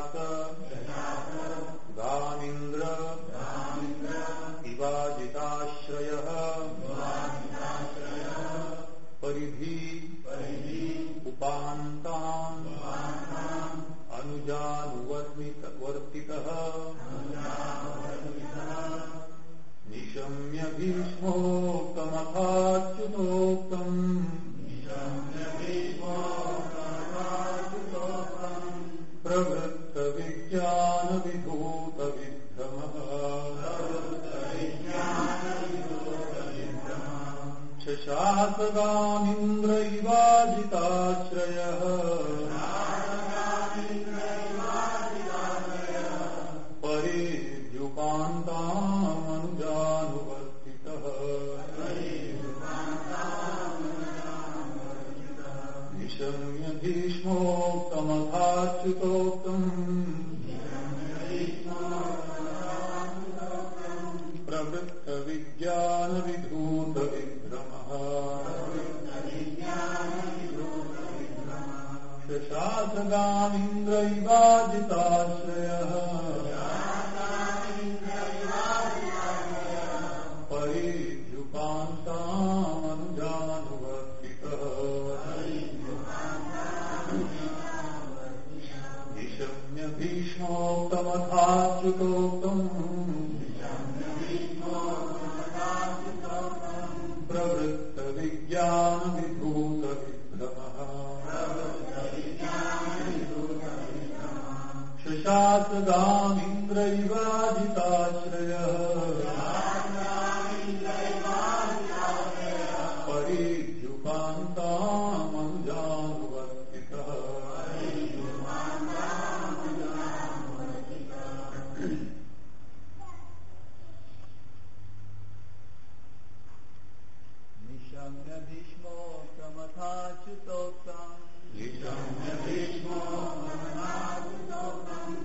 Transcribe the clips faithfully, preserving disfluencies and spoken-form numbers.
शशास गानीन्द्र इवाजिताश्रयः परिधि उपान्तान् अनुजानुवर्तितः निशम्य भीष्मोक्तमथाच्युतोक्तम् प्रवृत्तविज्ञानविधूतविभ्रमः शशासगानीन्द्र इवाजिताश्रयः परिद्युपान्तामनुजानुवर्तितः निशम्य भीष्मोक्तमथाच्युतोक्तम् प्रवृत्तविज्ञानविधूतविभ्रमः शशासगानीन्द्र इवाजिताश्रयः परिद्युपान्तामनुजानुवर्तितः निशम्य भीष्मोक्तमथाच्युतोक्तम् प्रवृत्तविज्ञानविधूतविभ्रमः शशासगानीन्द्र इवाजिताश्रयः परिद्युपान्तामनुजानुवर्तितः निशम्य भीष्मोक्तमथाच्युतोक्तम् निशम्य भीष्मोक्तमथाच्युतोक्तम्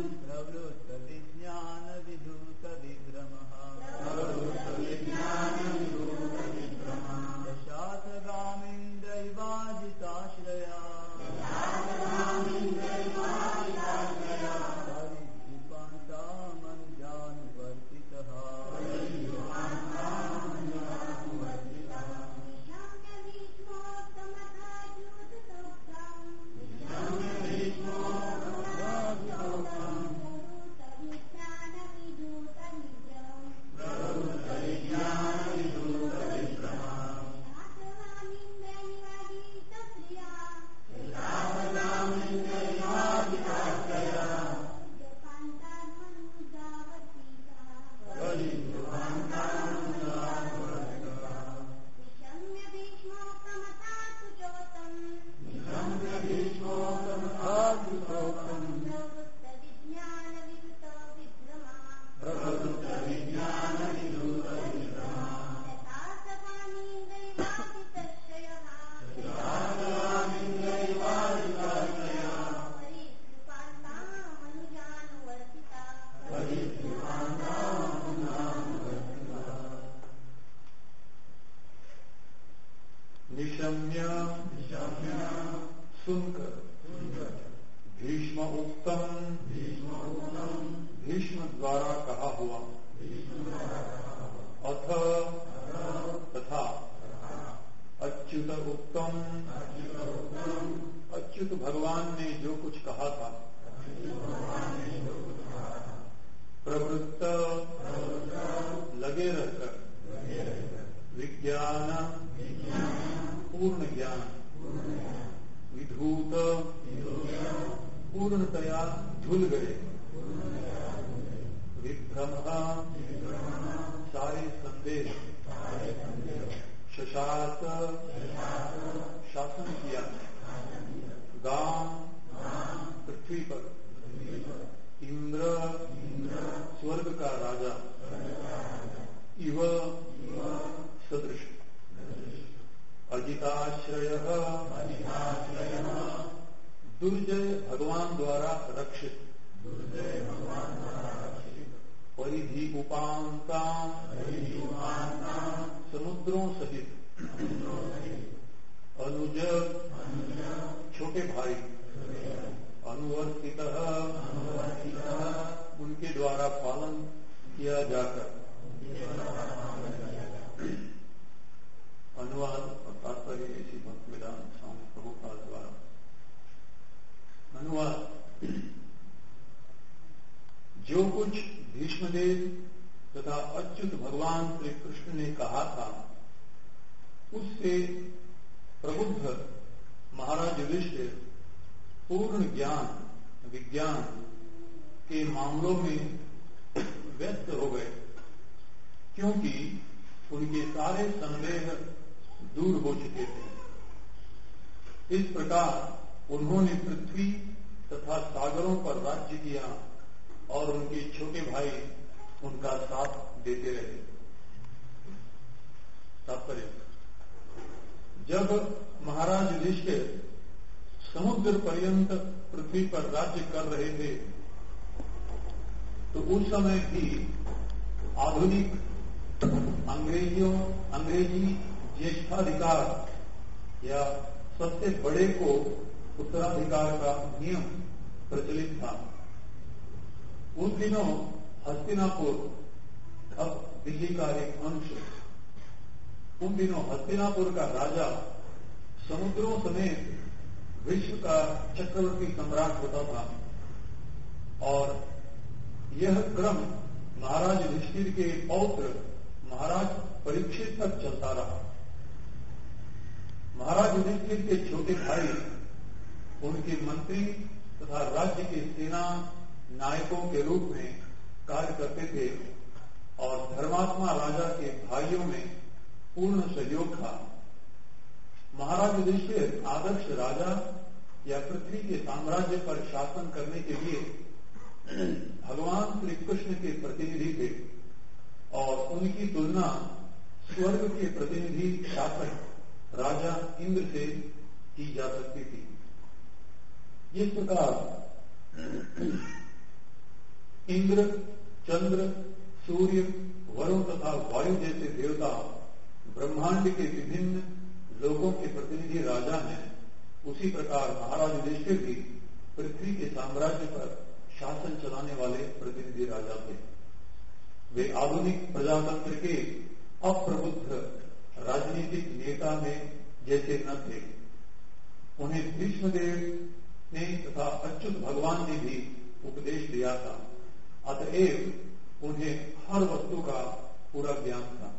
प्रवृत्तविज्ञानविधूतविभ्रमः शशासगानीन्द्र इवाजिताश्रयः परिद्युपान्तामनुजानुवर्तितः निशम्य सुनकर भीष्म उक्तम भीष्म द्वारा कहा हुआ अथ तथा अच्युत उक्तम अच्युत भगवान ने जो कुछ कहा था प्रवृत्त लगे रहकर विज्ञान पूर्ण ज्ञान विधूत पूर्णतया झुल गए विभ्रम सारे संदेह शशास शासन किया गाम पृथ्वी पर इंद्र स्वर्ग का राजा इव सदृश अजिताश्रय दुर्जय भगवान द्वारा रक्षित परिधि उपांता समुद्रों सहित अनुज छोटे भाई अनुवर्तित द्वारा पालन किया जाकर। अनुवाद और तात्पर्य इसी भक्त वेदांत स्वामी प्रभुपाद द्वारा। अनुवाद। जो कुछ भीष्मदेव तथा अच्युत भगवान श्री कृष्ण ने कहा था, उससे प्रबुद्ध महाराज युधिष्ठिर पूर्ण ज्ञान विज्ञान के मामलों में व्यस्त हो गए, क्योंकि उनके सारे संदेह दूर हो चुके थे। इस प्रकार उन्होंने पृथ्वी तथा सागरों पर राज्य किया और उनके छोटे भाई उनका साथ देते रहे। तात्पर्य। जब महाराज युधिष्ठिर समुद्र पर्यंत पृथ्वी पर राज्य कर रहे थे, तो उस समय भी आधुनिक अंग्रेजियों अंग्रेजी ज्येष्ठाधिकार या सबसे बड़े को उत्तराधिकार का नियम प्रचलित था। उन दिनों हस्तिनापुर, अब दिल्ली का एक अंश, उन दिनों हस्तिनापुर का राजा समुद्रों समेत विश्व का चक्रवर्ती सम्राट होता था, और यह क्रम महाराज युधिष्ठिर के पौत्र महाराज परीक्षित तक चलता रहा। महाराज युधिष्ठिर के छोटे भाई उनके मंत्री तथा राज्य के सेना नायकों के रूप में कार्य करते थे, और धर्मात्मा राजा के भाइयों में पूर्ण सहयोग था। महाराज युधिष्ठिर आदर्श राजा या पृथ्वी के साम्राज्य पर शासन करने के लिए भगवान श्री कृष्ण के प्रतिनिधि थे, और उनकी तुलना स्वर्ग के प्रतिनिधि शासक राजा इंद्र से की जा सकती थी। इस प्रकार इंद्र, चंद्र, सूर्य, वरुण तथा वायु जैसे देवता ब्रह्मांड के विभिन्न लोगों के प्रतिनिधि राजा हैं, उसी प्रकार महाराज युधिष्ठिर भी पृथ्वी के साम्राज्य पर शासन चलाने वाले प्रतिनिधि राजा थे। वे आधुनिक प्रजातंत्र के अप्रबुद्ध राजनीतिक नेता में जैसे न थे। उन्हें भीष्मदेव ने तथा अच्युत भगवान ने भी उपदेश दिया था, अतएव उन्हें हर वस्तु का पूरा ज्ञान था।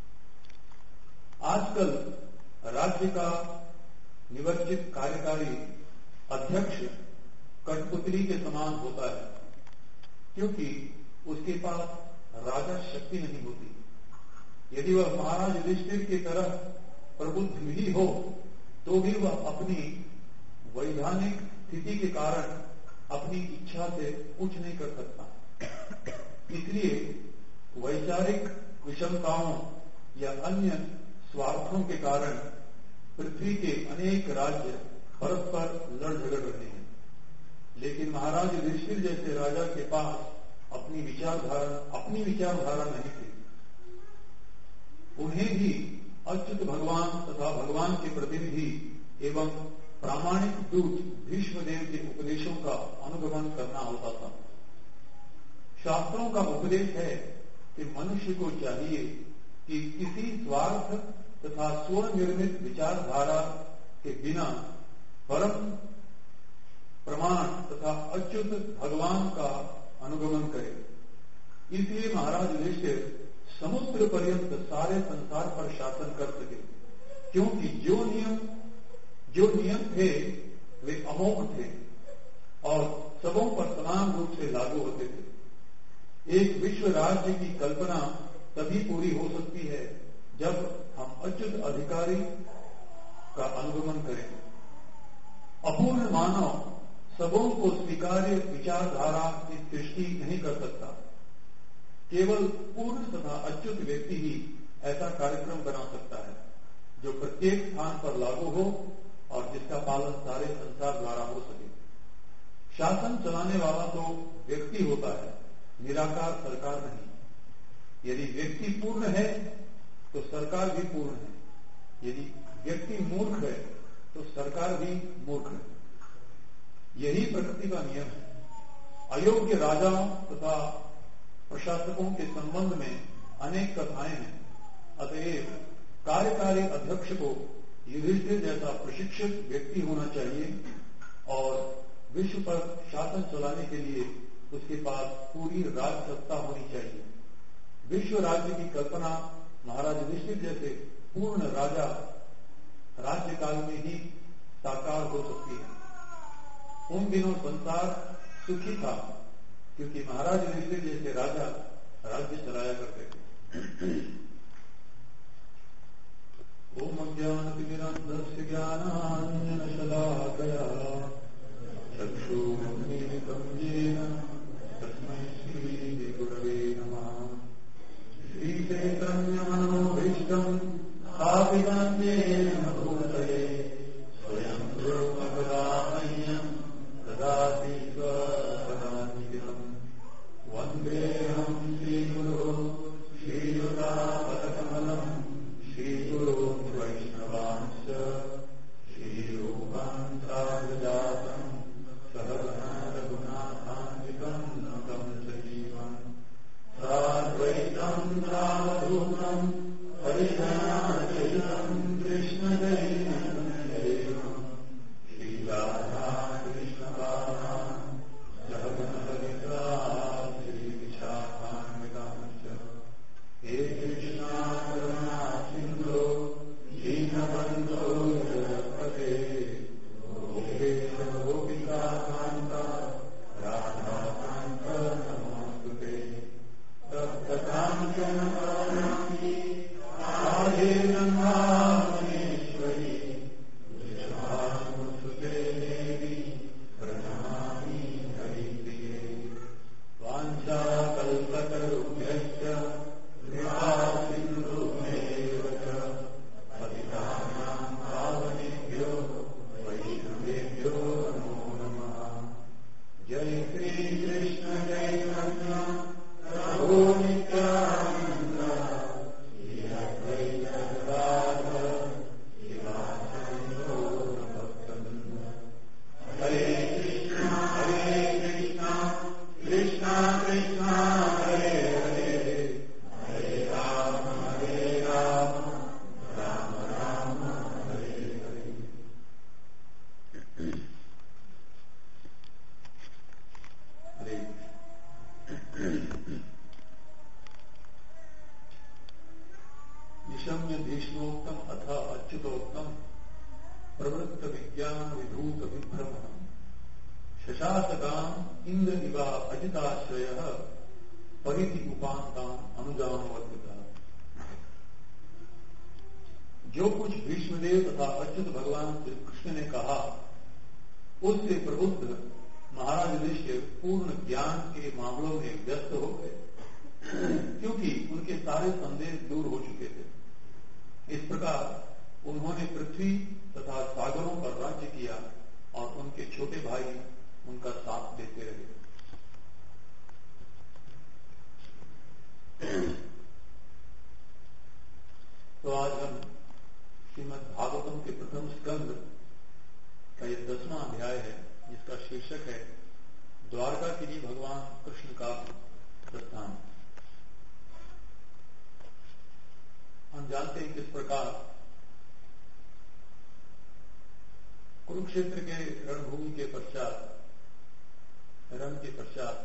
आजकल राज्य का निवर्चित कार्यकारी अध्यक्ष कठपुतली के समान होता है, क्योंकि उसके पास राजा शक्ति नहीं होती। यदि वह महाराज युधिष्ठिर की तरह प्रबुद्ध भी हो, तो भी वह अपनी वैधानिक स्थिति के कारण अपनी इच्छा से कुछ नहीं कर सकता। इसलिए वैचारिक विषमताओं या अन्य स्वार्थों के कारण पृथ्वी के अनेक राज्य परस्पर लड़ झगड़ रहे हैं। लेकिन महाराज युधिष्ठिर जैसे राजा के पास अपनी विचारधारा अपनी विचारधारा नहीं थी। उन्हें भी अच्युत भगवान तथा भगवान के प्रतिनिधि एवं प्रामाणिक दूत भीष्मदेव के उपदेशों का अनुगमन करना होता था। शास्त्रों का उपदेश है कि मनुष्य को चाहिए कि किसी स्वार्थ तथा स्वनिर्मित विचारधारा के बिना परम प्रमाण तथा अच्युत भगवान का अनुगमन करे। इसलिए महाराज युधिष्ठिर समुद्र पर्यंत सारे संसार पर शासन कर सके, क्योंकि जो नियम जो नियम थे वे अमोघ थे और सबों पर समान रूप से लागू होते थे। एक विश्व राज्य की कल्पना तभी पूरी हो सकती है जब हम अच्युत अधिकारी का अनुगमन करें। अपूर्ण मानव सबों को स्वीकार्य विचारधारा की सृष्टि नहीं कर सकता। केवल पूर्ण तथा अच्युत व्यक्ति ही ऐसा कार्यक्रम बना सकता है जो प्रत्येक स्थान पर लागू हो और जिसका पालन सारे संसार द्वारा हो सके। शासन चलाने वाला तो व्यक्ति होता है, निराकार सरकार नहीं। यदि व्यक्ति पूर्ण है तो सरकार भी पूर्ण है, यदि व्यक्ति मूर्ख है तो सरकार भी मूर्ख है। यही प्रकृति का नियम है। अयोग्य राजाओं तथा प्रशासकों के संबंध में अनेक कथाएं हैं। अतएव कार्यकारी अध्यक्ष को युधिष्ठिर जैसा प्रशिक्षित व्यक्ति होना चाहिए और विश्व पर शासन चलाने के लिए उसके पास पूरी राज सत्ता होनी चाहिए। विश्व राज्य की कल्पना महाराज युधिष्ठिर जैसे पूर्ण राजा राज्य काल में ही साकार हो सकती है। उन दिनों संसार सुखी था क्योंकि महाराज युधिष्ठिर जैसे राजा राज्य चलाया करते थे। ओम ज्ञानतिमिरन्धस्य ज्ञानाञ्जनशलाकया चक्षुरुन्मीलितं येन तस्मै श्रीगुरवे नमः। श्रीचैतन्यमनोभीष्टं स्थापितं येन भूतले स्वयं रूपकदामह्यं ददाति स्वपदान्तिकम्। वन्देऽहं श्रीगुरो श्रीयुतापदकमलम् श्रीगुरो वैष्णवांश्च श्रीरूपं साग्रजातं सहगना रघुनाथान्वितं तं सजीवम् साद्वैतं सावधूतं परिजनासहितं कृष्णदैवं श्रीराधा कृष्णपादान् सहगना ललिता श्रीविशाखान्वितांश्च हे कृष्णा करुणा सिन्धो दीनबन्धो जगत्पते गोपेश गोपिका कान्ता राधाकान्त नमोऽस्तुते। तप्तकाञ्चन कामयामि राधे गङ्गामहेश्वरी वृषभानुसुते देवी प्रणमामि हरिप्रिये। वाञ्छाकल्पतरुभ्यश्च कृपासिन्धुभ्येव च पतितानां पावनेभ्यो वैष्णवेभ्यो नमो नमः। जय श्री कृष्ण चैतन्य प्रभु नित्यानन्द श्री अद्वैत गदाधर श्रीवासादि गौरभक्तवृन्द। हरे कृष्ण हरे कृष्ण कृष्ण कृष्ण हरे हरे हरे राम हरे राम राम राम हरे हरे। हरे निशम्य भीष्मोक्तम अथ अच्युतोक्तम प्रवृत्त विज्ञान विभूत विभ्रम शशासकाम इंद्र इवा अजिताश्रय परिधि उपांताम अनुजानवर्तिता। जो कुछ भीष्मदेव तथा अच्युत भगवान श्री कृष्ण ने कहा उससे प्रबुद्ध महाराज युधिष्ठिर पूर्ण ज्ञान के मामलों में व्यस्त हो गए क्योंकि उनके सारे संदेह दूर हो चुके थे। इस प्रकार उन्होंने पृथ्वी तथा सागरों पर राज्य किया और उनके छोटे भाई उनका साथ देते रहे। तो आज हम श्रीमद् भागवतम के प्रथम स्कंद का यह दसवां अध्याय है जिसका शीर्षक है द्वारका के लिए भगवान कृष्ण का प्रस्थान। हम जानते हैं किस प्रकार कुरुक्षेत्र के रणभूमि के पश्चात रण के पश्चात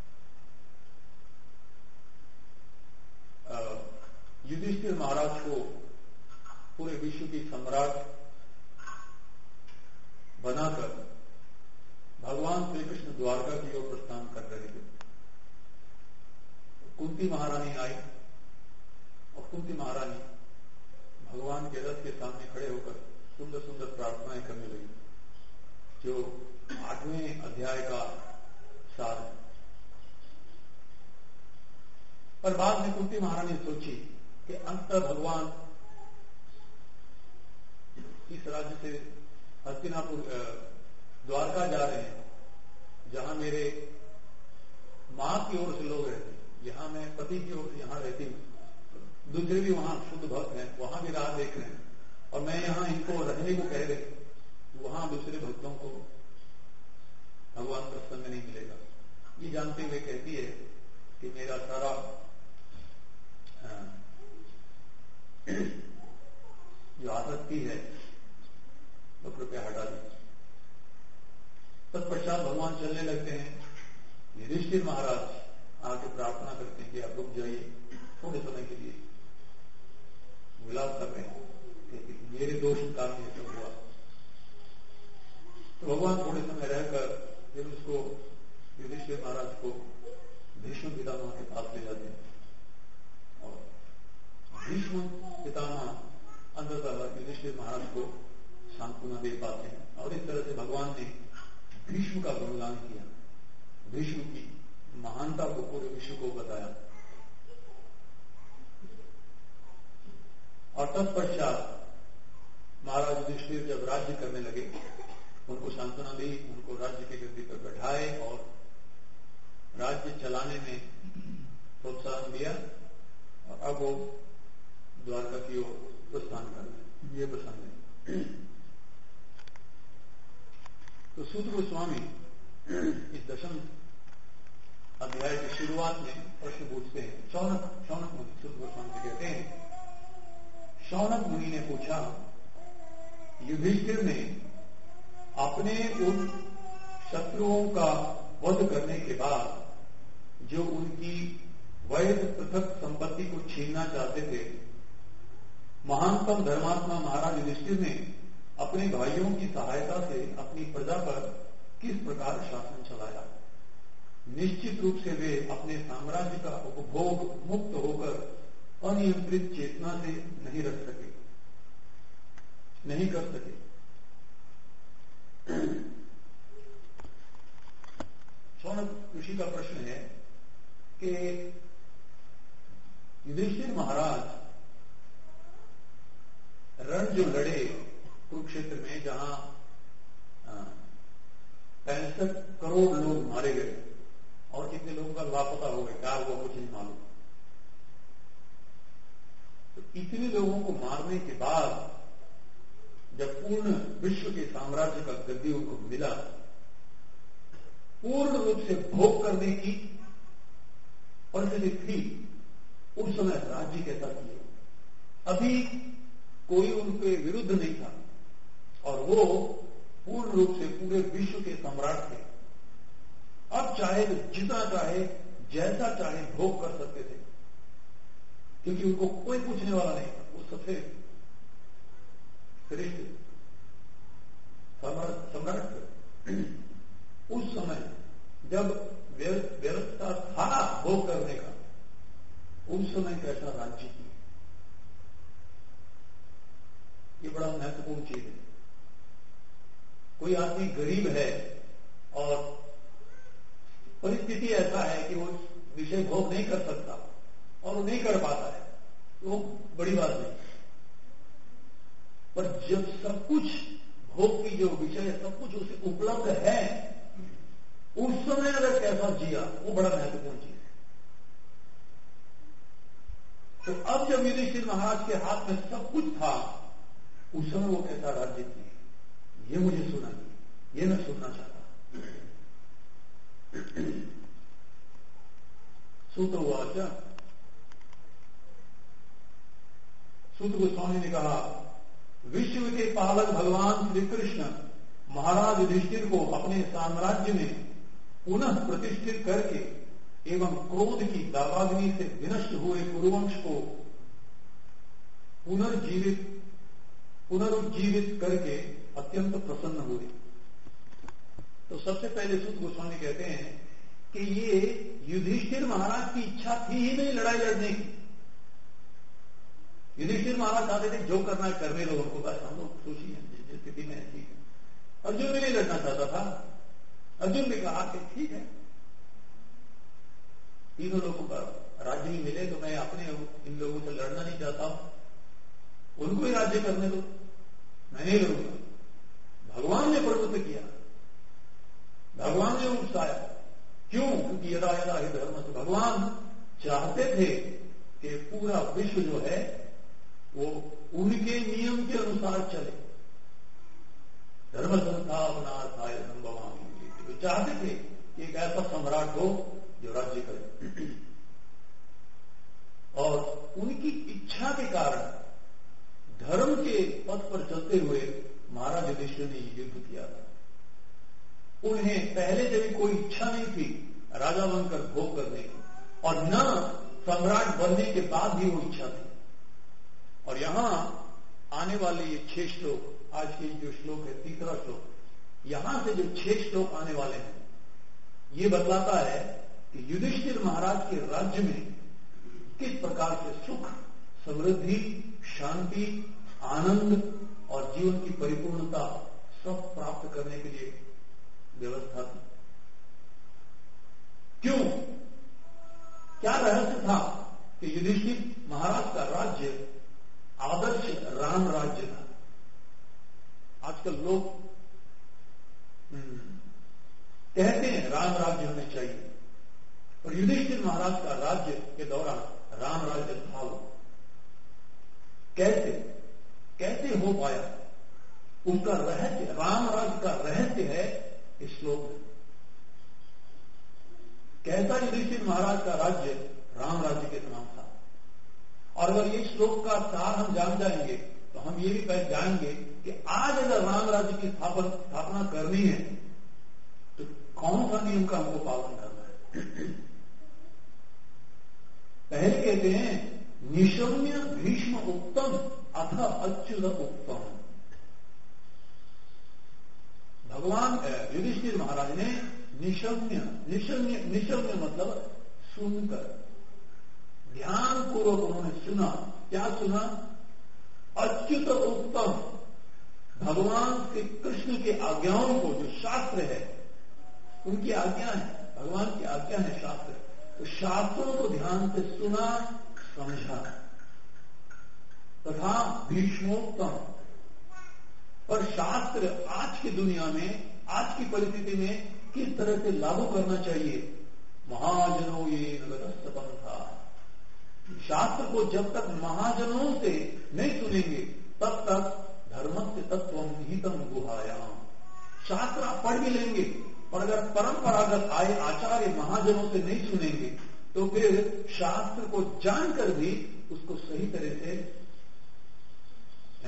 युधिष्ठिर महाराज को पूरे विश्व की सम्राट बनाकर भगवान श्री कृष्ण द्वारका की ओर प्रस्थान कर रहे थे। कुंती महारानी आई और कुंती महारानी भगवान के रथ के सामने खड़े होकर सुंदर सुंदर प्रार्थनाएं करने लगी जो आठवें अध्याय का सार है। पर बाद में कुंती महारानी सोची कि अंततः भगवान इस राज्य से हस्तिनापुर द्वारका जा रहे हैं जहां मेरे मां की ओर से लोग रहते हैं, यहां मैं पति की ओर से यहां रहती हूं, दूसरे भी वहां शुद्ध भक्त हैं वहां भी राह देख रहे हैं और मैं यहां इनको रहने को कह रहे वहां दूसरे भक्तों को भगवान का संग नहीं मिलेगा। ये जानते हुए कहती है कि मेरा सारा जो आसक्ति है वो कृपया हटा दी। तत्पश्चात भगवान चलने लगते हैं। युधिष्ठिर महाराज आके प्रार्थना करते हैं कि आप रुक जाइए थोड़े समय के लिए। विलाप कर रहे हैं कि मेरे दोष के कारण ये सब हुआ। तो भगवान थोड़े समय रहकर फिर उसको युधिष्ठिर महाराज को भीष्म पितामह के पास ले जाते हैं और भीष्म पितामह अंततः युधिष्ठिर महाराज को सांत्वना दे पाते हैं। और इस तरह से भगवान ने भीष्म का गुणगान किया, भीष्म की महानता को पूरे विश्व को बताया। और तत्पश्चात महाराज युधिष्ठिर जब राज्य करने लगे, उनको सांत्वना दी, उनको राज्य के गद्दी पर बैठाए और राज्य चलाने में प्रोत्साहन दिया। और अब वो द्वारका की ओर प्रस्थान कर रहे। ये प्रसंग है। तो सूत गोस्वामी इस दशम अध्याय की शुरुआत में प्रश्न पूछते हैं। शौनक शौनक मुनि सूत गोस्वामी से कहते हैं, शौनक मुनि ने पूछा, युधिष्ठिर ने अपने उन शत्रुओं का वध करने के बाद जो उनकी वैध पृथक संपत्ति को छीनना चाहते थे, महानतम धर्मात्मा महाराज युधिष्ठिर ने अपने भाइयों की सहायता से अपनी प्रजा पर किस प्रकार शासन चलाया। निश्चित रूप से वे अपने साम्राज्य का उपभोग मुक्त होकर अनियंत्रित चेतना से नहीं रख सके, नहीं कर सके। शौनक ऋषि का प्रश्न है कि युधिष्ठिर महाराज रण जो लड़े कुरुक्षेत्र में, जहां पैंसठ करोड़ लोग मारे गए और कितने लोगों का लापता हो गए, क्या हुआ कुछ नहीं मालूम। तो इतने लोगों को मारने के बाद जब पूर्ण विश्व के साम्राज्य का गद्दी उनको मिला, पूर्ण रूप से भोग करने की परिस्थिति थी, उस समय राज्य कैसा किया। अभी कोई उनके विरुद्ध नहीं था और वो पूर्ण रूप से पूरे विश्व के सम्राट थे। अब चाहे तो जितना चाहे जैसा चाहे भोग कर सकते थे, क्योंकि उनको कोई पूछने वाला नहीं था। वो सबसे श्रेष्ठ सम्राट थे। उस समय जब व्यवस्था था भोग करने का, उस समय कैसा राज्य किया, ये बड़ा महत्वपूर्ण चीज है। कोई आदमी गरीब है और परिस्थिति ऐसा है कि वो विषय भोग नहीं कर सकता और वो नहीं कर पाता है, तो वो बड़ी बात नहीं। पर जब सब कुछ भोग की जो विषय सब कुछ उसे उपलब्ध है, उस समय अगर कैसा जिया, वो बड़ा महत्वपूर्ण चीज है। तो अब जब युधिष्ठिर महाराज के हाथ में सब कुछ था, उस समय वो कैसा राज्य किए, ये मुझे सुना नहीं, ये मैं सुनना चाहता। सूत वाच, सूत गोस्वामी ने कहा, विश्व के पालक भगवान श्री कृष्ण महाराज युधिष्ठिर को अपने साम्राज्य में पुनः प्रतिष्ठित करके एवं क्रोध की दावाग्नि से विनष्ट हुए कुरुवंश को पुनर्जीवित पुनरुज्जीवित करके अत्यंत प्रसन्न हुए। तो सबसे पहले सूत गोस्वामी कहते हैं कि ये युधिष्ठिर महाराज की इच्छा थी ही नहीं लड़ाई लड़ने की। युधिष्ठिर महाराज चाहते थे जो करना है करने लो, उनको बस हम लोग खुशी हैं जिस स्थिति में है, ठीक है। अर्जुन भी नहीं लड़ना चाहता था। अर्जुन ने कहा कि ठीक है, तीनों लोगों का राज्य ही मिले तो मैं अपने इन लोगों से लड़ना नहीं चाहता हूं, उनको ही राज्य करने दो, मैं नहीं लड़ूंगा। भगवान ने प्रवृत्त किया, भगवान ने उकसाया। क्यों? क्योंकि यदा यदा ही धर्म से भगवान चाहते थे कि पूरा विश्व जो है वो उनके नियम के अनुसार चले। धर्म संस्थापनार्थाय संभवामि, तो चाहते थे कि एक ऐसा सम्राट हो जो राज्य करे। और उनकी इच्छा के कारण धर्म के पथ पर चलते हुए महाराज युधिष्ठिर ने युद्ध किया था। उन्हें पहले से भी कोई इच्छा नहीं थी राजा बनकर भोग करने की, और न सम्राट बनने के बाद भी वो इच्छा थी। और यहां आने वाले ये छह श्लोक, आज के जो श्लोक है तीसरा श्लोक, यहां से जो छह श्लोक आने वाले हैं, ये बतलाता है कि युधिष्ठिर महाराज के राज्य में किस प्रकार से सुख, समृद्धि, शांति, आनंद और जीवन की परिपूर्णता सब प्राप्त करने के लिए व्यवस्था थी। क्यों? क्या रहस्य था कि युधिष्ठिर महाराज का राज्य आदर्श राम राज्य था। आजकल लोग कहते हैं राम राज्य होने चाहिए, और युधिष्ठिर महाराज का राज्य के दौरान राम राज्य था। कैसे कैसे हो पाया? उसका रहस्य, राम राज्य का रहस्य है इस श्लोक में। कैसा युधिष्ठिर महाराज का राज्य राम राज्य के समान था। और अगर ये श्लोक का सार हम जान जाएंगे तो हम ये भी पहचान जाएंगे कि आज अगर राम राज्य की स्थापना स्थापना करनी है तो कौन सा नियम का हमको पालन करना है। पहले कहते हैं निशम्य भीष्म उत्तम अथ अच्युत उत्तम। भगवान युधिष्ठिर महाराज ने निशम्य निशम्य निशम्य मतलब सुनकर, ध्यान पूर्वक उन्होंने सुना। क्या सुना? अच्युत उत्तम, भगवान श्री कृष्ण की आज्ञाओं को, जो शास्त्र है उनकी आज्ञा है, भगवान की आज्ञा है शास्त्र, तो शास्त्रों को ध्यान से सुना, समझा। तथा भीष्मोत्तम, पर शास्त्र आज की दुनिया में, आज की परिस्थिति में किस तरह से लागू करना चाहिए। महाजनों ये नगरस्थपन था। शास्त्र को जब तक महाजनों से नहीं सुनेंगे तब तक धर्म से तत्व निहितम गुहायाम। शास्त्र आप पढ़ भी लेंगे, पर अगर परंपरागत आए आचार्य महाजनों से नहीं सुनेंगे तो फिर शास्त्र को जानकर भी उसको सही तरह से आ,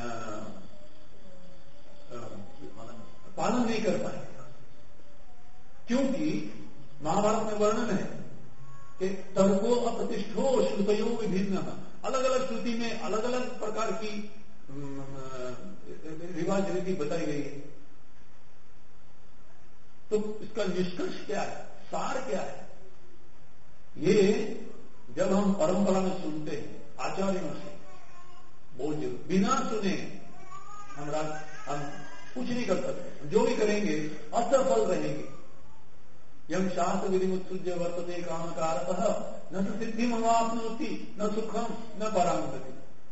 आ, पालन नहीं कर पाएंगे। क्योंकि महाभारत में वर्णन है कि तर्को अप्रतिष्ठो श्रुतयो विभिन्न, अलग अलग श्रुति में अलग अलग प्रकार की रिवाज रीति बताई गई है। तो इसका निष्कर्ष क्या है, सार क्या है? ये जब हम परंपरा में सुनते हैं आचार्यों से, बोल बिना सुने हम राज हम कुछ नहीं कर सकते, जो भी करेंगे असफल रहेंगे। यम शास्त्र विधि उत्सुज्य वर्तते काम कारतः न तो सिद्धि मवाप्नोति न सुखम न परांगति।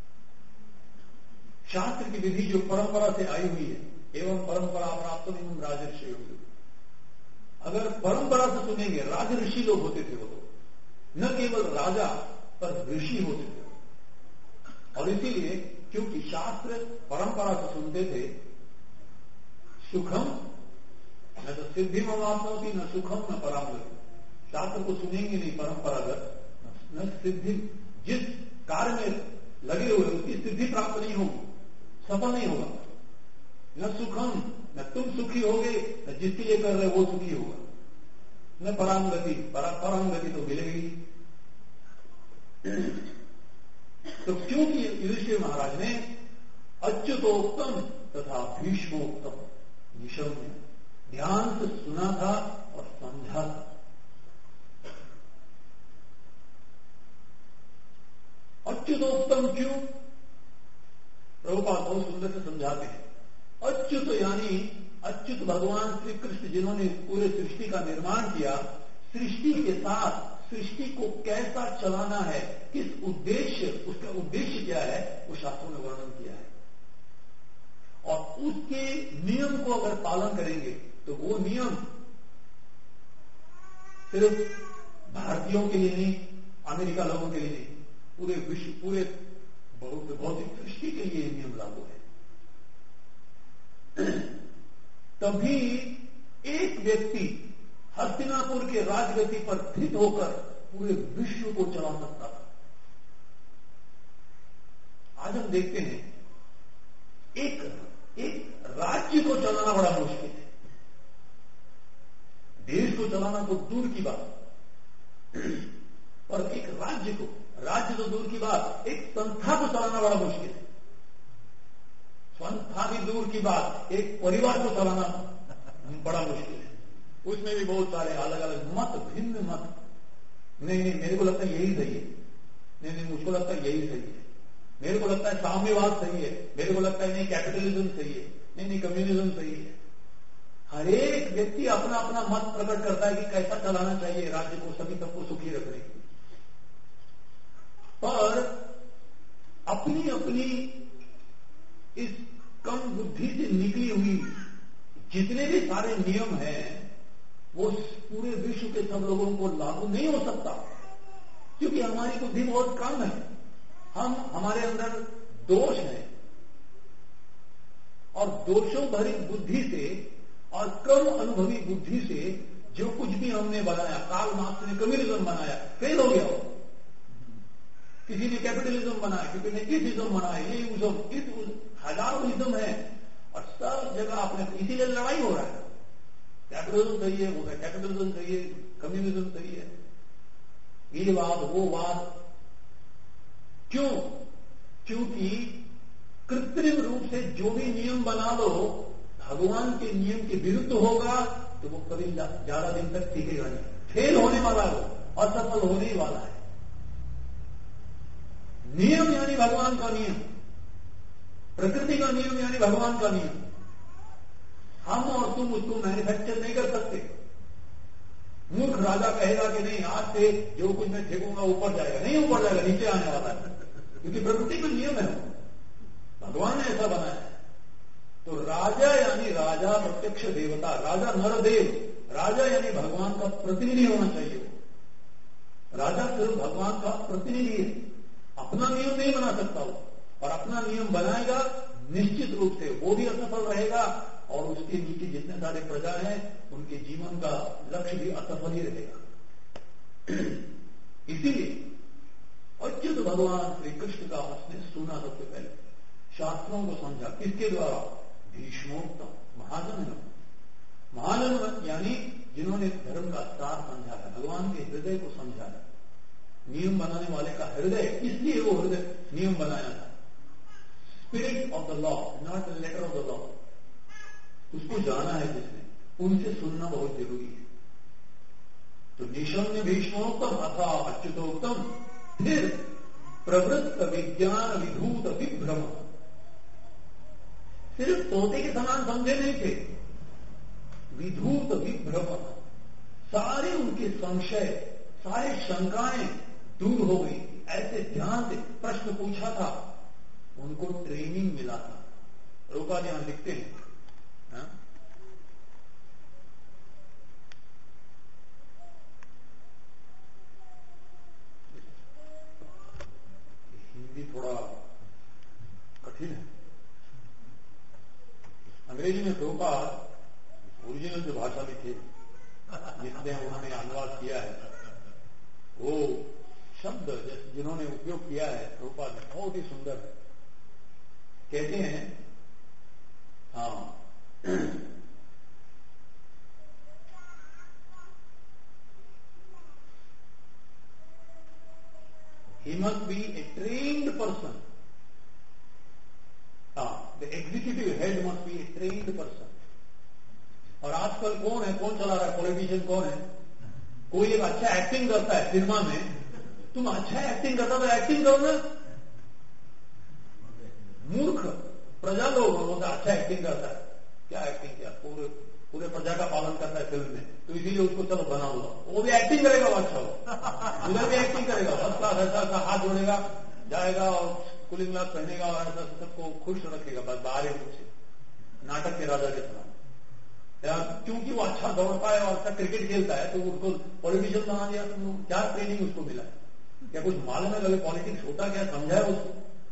शास्त्र की विधि जो परंपरा से आई हुई है, एवं परंपरा प्राप्त एवं राजर्षि होगी। अगर परंपरा से सुनेंगे, राजऋषि लोग होते थे वो, न केवल राजा पर ऋषि होते थे। और इसीलिए क्योंकि शास्त्र परंपरा से सुनते थे, सुखम न तो सिद्धि मवाप्नोति न सुखम न परांगति। शास्त्र को सुनेंगे नहीं परंपरागत, न सिद्धि, जिस कार्य में लगे हुए उसकी सिद्धि प्राप्त नहीं होगी, सफल नहीं होगा। न सुखम, न तुम सुखी होगे, न जिसके लिए कर रहे वो सुखी होगा, न परांगति, परा, परांगति तो मिलेगी। तो क्योंकि युधिष्ठिर महाराज ने अच्युतोत्तम तथा भीष्मोत्तम निशम्य ध्यान से सुना था और समझा था। अच्युतोत्तम क्यों? प्रभुपाद बहुत सुंदर से समझाते हैं। अच्युत यानी अच्युत भगवान श्री कृष्ण जिन्होंने पूरे सृष्टि का निर्माण किया, सृष्टि के साथ सृष्टि को कैसा चलाना है, किस उद्देश्य, उसका उद्देश्य क्या है, वो शास्त्रों में वर्णन किया है। और उसके नियम को अगर पालन करेंगे तो वो नियम सिर्फ भारतीयों के लिए नहीं, अमेरिका लोगों के लिए नहीं, पूरे विश्व, पूरे भौतिक सृष्टि के लिए नियम लागू है। तभी एक व्यक्ति हस्तिनापुर के राजगद्दी पर स्थित होकर पूरे विश्व को चला सकता था। आज हम देखते हैं एक एक राज्य को चलाना बड़ा मुश्किल है, देश को चलाना तो दूर की बात, और एक राज्य को, राज्य तो दूर की बात, एक संस्था को चलाना बड़ा मुश्किल है। संस्था भी दूर की बात, एक परिवार को चलाना बड़ा मुश्किल है। उसमें भी बहुत सारे अलग अलग मत, भिन्न मत। नहीं नहीं मेरे को लगता है यही सही है, नहीं नहीं मुझको लगता है यही सही है, मेरे को लगता है साम्यवाद सही है, मेरे को लगता है नहीं कैपिटलिज्म सही है, नहीं नहीं कम्युनिज्म सही है। हर एक व्यक्ति अपना अपना मत प्रकट करता है कि कैसा चलाना चाहिए राज्य को, सभी सबको सुखी रखने की। पर अपनी अपनी इस कम बुद्धि से निकली हुई जितने भी सारे नियम हैं वो पूरे विश्व के सब लोगों को लागू नहीं हो सकता, क्योंकि हमारी बुद्धि बहुत कम है। हम हमारे अंदर दोष है, और दोषों भरी बुद्धि से और कम अनुभवी बुद्धि से जो कुछ भी हमने बनाया, कार्ल मार्क्स ने कम्युनिज्म बनाया, फेल हो गया हो। किसी ने कैपिटलिज्म बनाया, किसी ने इस इज्म बनाया, ये इज्म, इस हजारों इज्म है, और सब जगह आपने, इसीलिए लड़ाई हो रहा है। कैपिटलिज्म सही है, वो कैपिटलिज्म सही है, कम्युनिज्म सही है, ये वाद वो वाद। क्यों? क्योंकि कृत्रिम रूप से जो भी नियम बना लो, भगवान के नियम के विरुद्ध होगा तो वो कभी ज्यादा दिन तक टिकेगा नहीं, फेल होने वाला हो, असफल होने ही वाला है। नियम यानी भगवान का नियम, प्रकृति का नियम यानी भगवान का नियम। हम और तुम उसको मैन्युफैक्चर नहीं कर सकते। मूर्ख राजा कहेगा कि नहीं आज से जो कुछ मैं फेंकूंगा ऊपर जाएगा, नहीं ऊपर जाएगा, नीचे आने वाला है, क्योंकि प्रकृति का नियम है, भगवान ने ऐसा बनाया है। तो राजा यानी राजा प्रत्यक्ष देवता, राजा नरदेव, राजा यानी भगवान का प्रतिनिधि होना चाहिए। राजा सिर्फ भगवान का प्रतिनिधि है, अपना नियम नहीं बना सकता वो, और अपना नियम बनाएगा निश्चित रूप से वो भी असफल रहेगा, और उसके नीचे जितने सारे प्रजा हैं उनके जीवन का लक्ष्य भी असफल ही रहेगा। इसीलिए अच्युत भगवान श्री कृष्ण का उसने सुना सबसे पहले, शास्त्रों को समझा, किसके द्वारा? भीष्मोक्तम, महाजन। महाजन यानी जिन्होंने धर्म का सार समझा है, भगवान के हृदय को समझा है। नियम बनाने वाले का हृदय, इसलिए वो हृदय नियम बनाया था। Spirit of the law, not the letter of the law, उसको जाना है जिसने, उनसे सुनना बहुत जरूरी है। तो निशम्य भीष्मोक्तम अथा अच्युतोक्तम, फिर प्रवृत्त विज्ञान विभूत विभ्रम, सिर्फ तोते के समान समझे नहीं थे, विधूत विभ्रम, सारे उनके संशय, सारे शंकाएं दूर हो गई। ऐसे ध्यान से प्रश्न पूछा था, उनको ट्रेनिंग मिला था। रूपा जी यहां लिखते हैं, हाँ? हिंदी थोड़ा कठिन है, अंग्रेजी में रूपा ओरिजिनल जो भाषा लिखी जिसने उन्होंने अनुवाद किया है, वो शब्द जिन्होंने उपयोग किया है रूपा ने बहुत ही सुंदर है। कहते हैं, हाँ, he must be a trained person. हाँ, the executive head must be a trained person. और आजकल कौन है, कौन चला रहा है, पॉलिटिशियन कौन है? कोई एक अच्छा एक्टिंग करता है सिनेमा में, तुम अच्छा एक्टिंग करता तो एक्टिंग करो ना। मूर्ख प्रजा लोग बोलता अच्छा एक्टिंग करता है, क्या एक्टिंग किया, पूरे पूरे प्रजा का पालन करता है फिल्म में, तो इसीलिए उसको चलो बना लो, वो भी एक्टिंग करेगा, वो अच्छा हो, उधर भी एक्टिंग करेगा, फर्स्ट क्लास, ऐसा ऐसा हाथ जोड़ेगा, जाएगा और कूलिंग ग्लास पहनेगा और ऐसा सबको खुश रखेगा, बस बाहर रूप से नाटक के राजा के समान। क्योंकि वो अच्छा दौड़ता है और अच्छा क्रिकेट खेलता है तो उसको पॉलिटिशियन बना दिया। तो क्या ट्रेनिंग उसको मिला है, क्या कुछ मालूम है कभी पॉलिटिक्स होता क्या, समझा है उसको?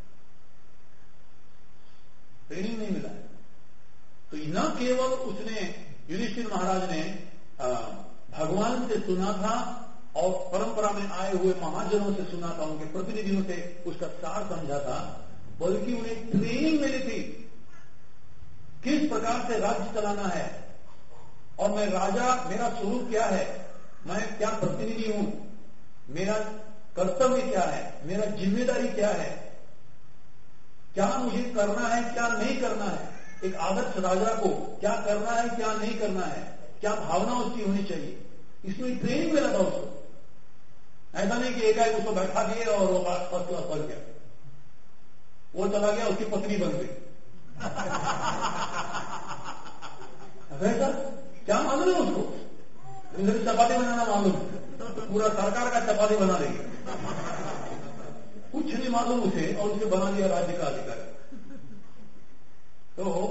ट्रेनिंग नहीं मिला है। तो न केवल उसने, युधिष्ठिर महाराज ने भगवान से सुना था और परंपरा में आए हुए महाजनों से सुना था, उनके प्रतिनिधियों से उसका सार समझा था, बल्कि उन्हें ट्रेनिंग मिली थी किस प्रकार से राज्य चलाना है, और मैं राजा, मेरा स्वरूप क्या है, मैं क्या प्रतिनिधि हूं, मेरा कर्तव्य क्या है, मेरा जिम्मेदारी क्या है, क्या मुझे करना है, क्या नहीं करना है। एक आदर्श राजा को क्या करना है, क्या नहीं करना है, क्या भावना उसकी होनी चाहिए, इसमें ट्रेनिंग मिला था उसको। ऐसा नहीं कि एकाएक उसको बैठा दिए और वो फर्स्ट क्लास बन गया, वो चला गया, उसकी पत्नी बन गई। ऐसा क्या मालूम है उसको? चपाती बनाना मालूम है, तो पूरा सरकार का चपाती बना देगी, कुछ नहीं मालूम उसे, और उसे बना दिया राज्य का अधिकारी। तो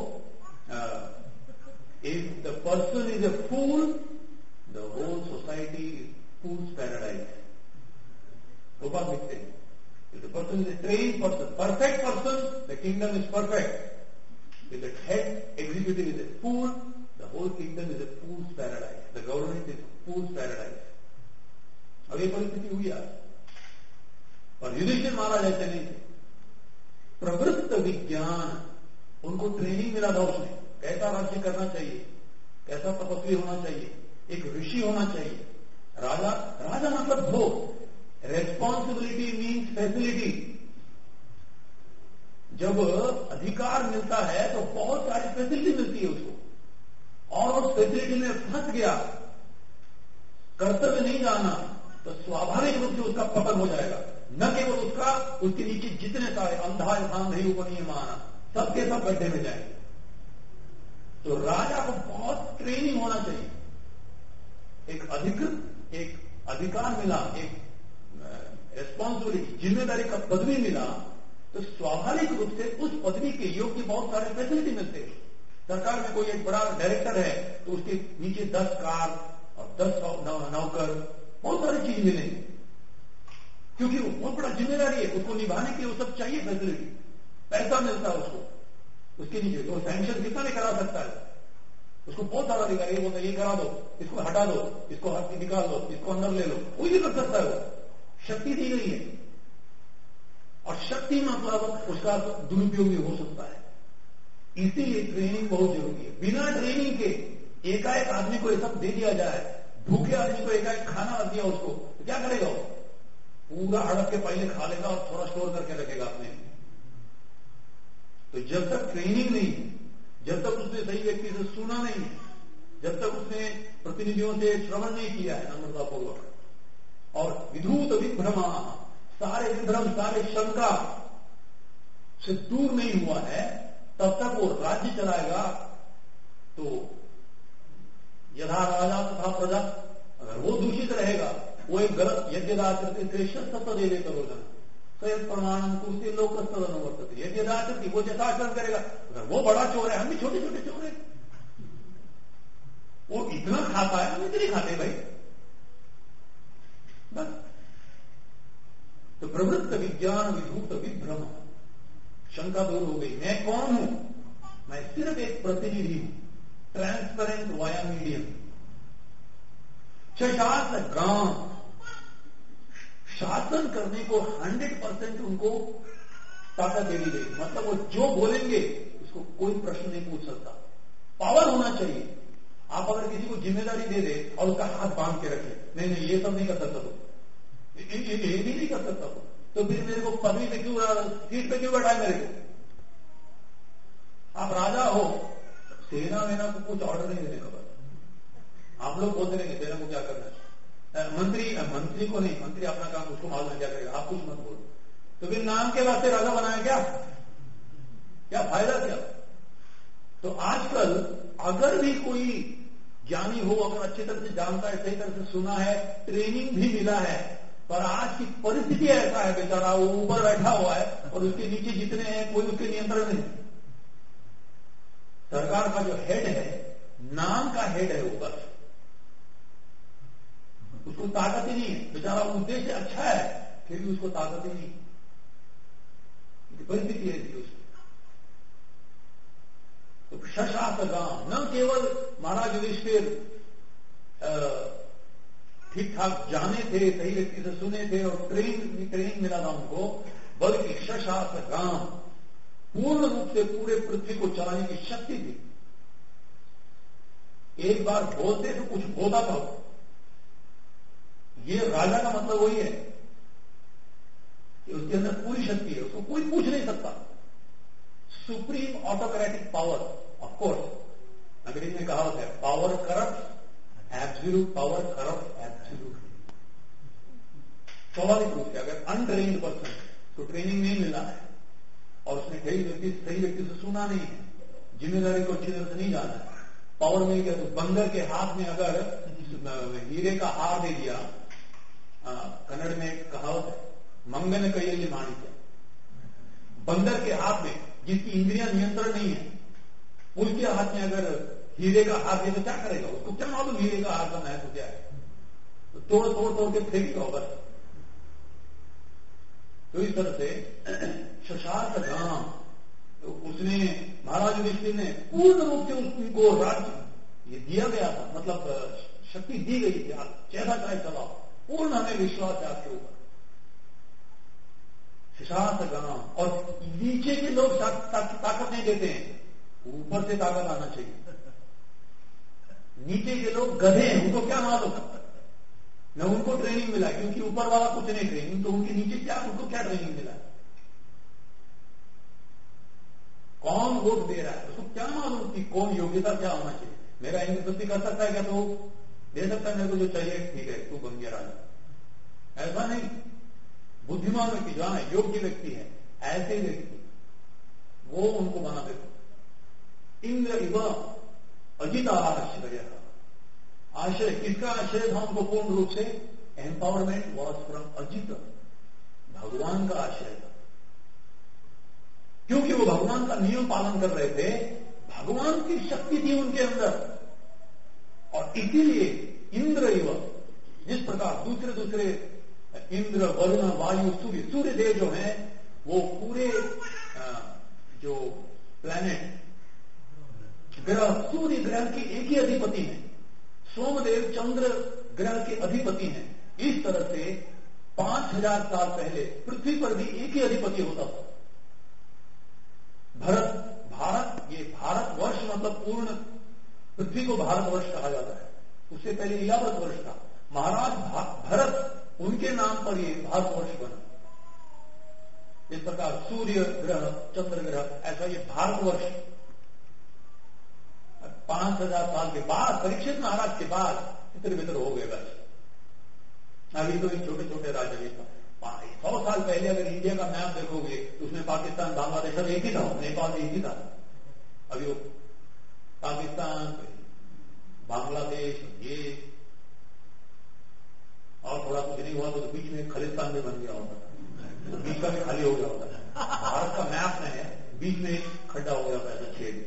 if the person is a fool, the whole society is fool's paradise. वो बात लिखते हैं, if the person is a trained person, perfect person, the kingdom is perfect. If the head executive is a fool, the whole kingdom is a fool's paradise. The government is fool's paradise. अब ये परिस्थिति हुई आज, और युधिष्ठिर महाराज ऐसे नहीं थे। प्रवृत्त विज्ञान, उनको ट्रेनिंग मिला था उसमें, कैसा राज्य करना चाहिए, कैसा तपस्वी होना चाहिए, एक ऋषि होना चाहिए। राजा, राजा मतलब भोग, रेस्पॉन्सिबिलिटी मीन्स फैसिलिटी। जब अधिकार मिलता है तो बहुत सारी फैसिलिटी मिलती है उसको, और उस फैसिलिटी में फंस गया, कर्तव्य नहीं जाना, तो स्वाभाविक रूप से उसका पतन हो जाएगा। न केवल उसका, उसके नीचे जितने सारे अंधा इंसान नहीं उपनीय माना, सबके सब गड्ढे में जाएंगे। तो राजा को बहुत ट्रेनिंग होना चाहिए। एक अधिकृत, एक अधिकार मिला, एक रेस्पॉन्सिबिलिटी, जिम्मेदारी का पदवी मिला, तो स्वाभाविक रूप से उस पदवी के योग्य बहुत सारे फैसिलिटी मिलते हैं। सरकार में कोई एक बड़ा डायरेक्टर है तो उसके नीचे दस कार और दस नौकर, बहुत सारी चीज मिलेंगी, क्योंकि वो बहुत बड़ा जिम्मेदारी है, उसको निभाने के लिए वो सब चाहिए फैसिलिटी। पैसा मिलता है उसको, उसके नीचे तो सैंक्शन कितना नहीं करा सकता है, उसको बहुत सारा अधिकारी बोलता है ये करा दो, इसको हटा दो, इसको हट निकाल दो, इसको अंदर ले लो, कोई भी कर सकता है। वो शक्ति दी गई है, और शक्ति मतलब उसका दुरुपयोग भी हो सकता है। इसीलिए ट्रेनिंग बहुत जरूरी है। बिना ट्रेनिंग के एकाएक आदमी को ये सब दे दिया जाए, भूखे आदमी को एकाएक खाना रख दिया उसको, तो क्या करेगा वो? पूरा हड़प के पहले खा लेगा और थोड़ा स्टोर करके रखेगा अपने। तो जब तक ट्रेनिंग नहीं है, जब तक उसने सही व्यक्ति से सुना नहीं है, जब तक उसने प्रतिनिधियों से श्रवण नहीं किया है नम्रतापूर्वक, और विधूत विभ्रमा, सारे विभ्रम, सारे शंका से दूर नहीं हुआ है, तब तक वो राज्य चलाएगा। तो यथा राजा तथा प्रजा, अगर वो दूषित रहेगा, वो एक गलत यज्ञदाचरती श्रेष्ठ सत्य दे देकर रोजाना स्वयं प्रमाण कुर्सी लोक अनुवर्तते, यज्ञदाचरती, वो जैसा आचरण करेगा। अगर वो बड़ा चोर है, हम भी छोटे छोटे चोर है, वो इतना खाता है, हम इतने खाते भाई, बस। तो प्रवृत्त विज्ञान विधूत विभ्रम, शंका दूर हो गई। मैं कौन हूं? मैं सिर्फ एक प्रतिनिधि हूं, ट्रांसपेरेंट वाया मीडियम। शशास गांव, शासन करने को हंड्रेड परसेंट उनको ताकत दे दी गई, मतलब वो जो बोलेंगे उसको कोई प्रश्न नहीं पूछ सकता। पावर होना चाहिए। आप अगर किसी को जिम्मेदारी दे दे और उसका हाथ बांध के रखे, नहीं नहीं ये सब नहीं कर सकता तो, ये भी नहीं कर सकता तो फिर मेरे को पदवी पे क्यों, सीट पे क्यों बैठाए मेरे को? आप राजा हो, सेना वेना को कुछ ऑर्डर नहीं देने का, बस आप लोग बोलते रहेंगे सेना को क्या करना है। मंत्री मंत्री को नहीं, मंत्री अपना काम उसको मालूम है क्या करेगा, आप कुछ मत बोलो। तो फिर नाम के वास्ते राजा बनाया क्या? क्या फायदा क्या? तो आजकल अगर भी कोई ज्ञानी हो, अगर अच्छी तरह से जानता है, सही तरह से सुना है, ट्रेनिंग भी मिला है, पर आज की परिस्थिति ऐसा है, बेचारा वो ऊपर बैठा हुआ है और उसके नीचे जितने हैं कोई उसके नियंत्रण में नहीं। सरकार का जो हेड है, नाम का हेड है वो, बस उसको ताकत ही नहीं है। बेचारा उद्देश्य अच्छा है, फिर भी उसको ताकत ही नहीं। परिस्थिति है उसकी। तो शशास गांव, न केवल महाराज युधिष्ठिर ठीक ठाक जाने थे, सही व्यक्ति से सुने थे और ट्रेनिंग ट्रेनिंग मिला था उनको, बल्कि शशास गांव, पूर्ण रूप से पूरे पृथ्वी को चलाने की शक्ति थी। एक बार बोलते तो कुछ होता था। ये राजा का मतलब वही है कि उसके अंदर पूरी शक्ति है, उसको कोई पूछ नहीं सकता। Supreme autocratic power, of course अंग्रेजी में कहावत है, power corrupt absolute power corrupt absolute. स्वाभाविक रूप से अगर अनट्रेन्ड पर्सन को ट्रेनिंग नहीं मिला है और उसने कई व्यक्ति सही व्यक्ति से सुना नहीं है, जिम्मेदारी को अच्छी तरह से नहीं जाना है, पावर मिल गया तो बंदर के हाथ में अगर हीरे का हार दे दिया, कन्नड़ में कहावत है मंगन कयली माणिक्य, बंदर के हाथ में जिसकी इंद्रियां नियंत्रण नहीं है उसके हाथ में अगर हीरे का हार दे तो क्या करेगा? उसको क्या मालूम हीरे का हार का महत्व क्या है? तो तोड़ तोड़ तोड़ के फेंकेगा बस। तो इस तरह से शशांक राम तो उसने महाराज युधिष्ठिर ने पूर्ण रूप से उनको राज्य ये दिया गया था, मतलब शक्ति दी गई थी, आप जैसा चाहे चलाओ, पूर्ण हमें विश्वास है आपके ऊपर। शशांक राम और नीचे के लोग ताकत नहीं देते हैं, ऊपर से ताकत आना चाहिए। नीचे के लोग गधे हैं, उनको क्या मालूम, न उनको ट्रेनिंग मिला क्योंकि ऊपर वाला कुछ नहीं ट्रेनिंग, तो उनके नीचे क्या उनको क्या ट्रेनिंग मिला? कौन वोट दे रहा है उसको क्या मालूम कि कौन योग्यता क्या होना चाहिए? मेरा इंद्रपति कर सकता है क्या? तो दे सकता है, मेरे को जो चाहिए ठीक है तू बन गया राजा। ऐसा नहीं, बुद्धिमान व्यक्ति जो है योग्य व्यक्ति है, ऐसे व्यक्ति वो उनको बना देते। इंद्र इव अजिता आश्रय, आश्रय किसका आश्रय था उनको? पूर्ण रूप से एम्पावरमेंट वॉज फ्रॉम अजित, भगवान का आश्रय था, क्योंकि वो भगवान का नियम पालन कर रहे थे, भगवान की शक्ति थी उनके अंदर। और इसीलिए इंद्र इव, जिस प्रकार दूसरे दूसरे इंद्र वरुण वायु सूर्य, सूर्य देव जो है वो पूरे जो प्लैनेट ग्रह, सूर्य ग्रह के एक ही अधिपति हैं, सोमदेव चंद्र ग्रह के अधिपति हैं। इस तरह से पांच हजार साल पहले पृथ्वी पर भी एक ही अधिपति होता था। भरत भारत, ये भारत वर्ष मतलब पूर्ण पृथ्वी को भारत वर्ष कहा जाता है, उससे पहले इलावत वर्ष था। महाराज भरत उनके नाम पर ये भारत वर्ष बना। इस प्रकार सूर्य ग्रह चंद्र ग्रह ऐसा ये भारत वर्ष पांच हजार साल के बाद, परीक्षित महाराज के बाद तितर बितर हो गए बस। अभी तो इन छोटे छोटे राज्य था। सौ साल पहले अगर इंडिया का मैप देखोगे तो उसमें पाकिस्तान बांग्लादेश सब एक ही था, नेपाल एक ही था। अभी वो पाकिस्तान बांग्लादेश ये और थोड़ा कुछ नहीं हुआ तो बीच में खालिस्तान भी बन गया होता, तो बीच का भी खाली हो गया होता। भारत का मैप में है, बीच में खड्डा हो गया था ऐसा छेद।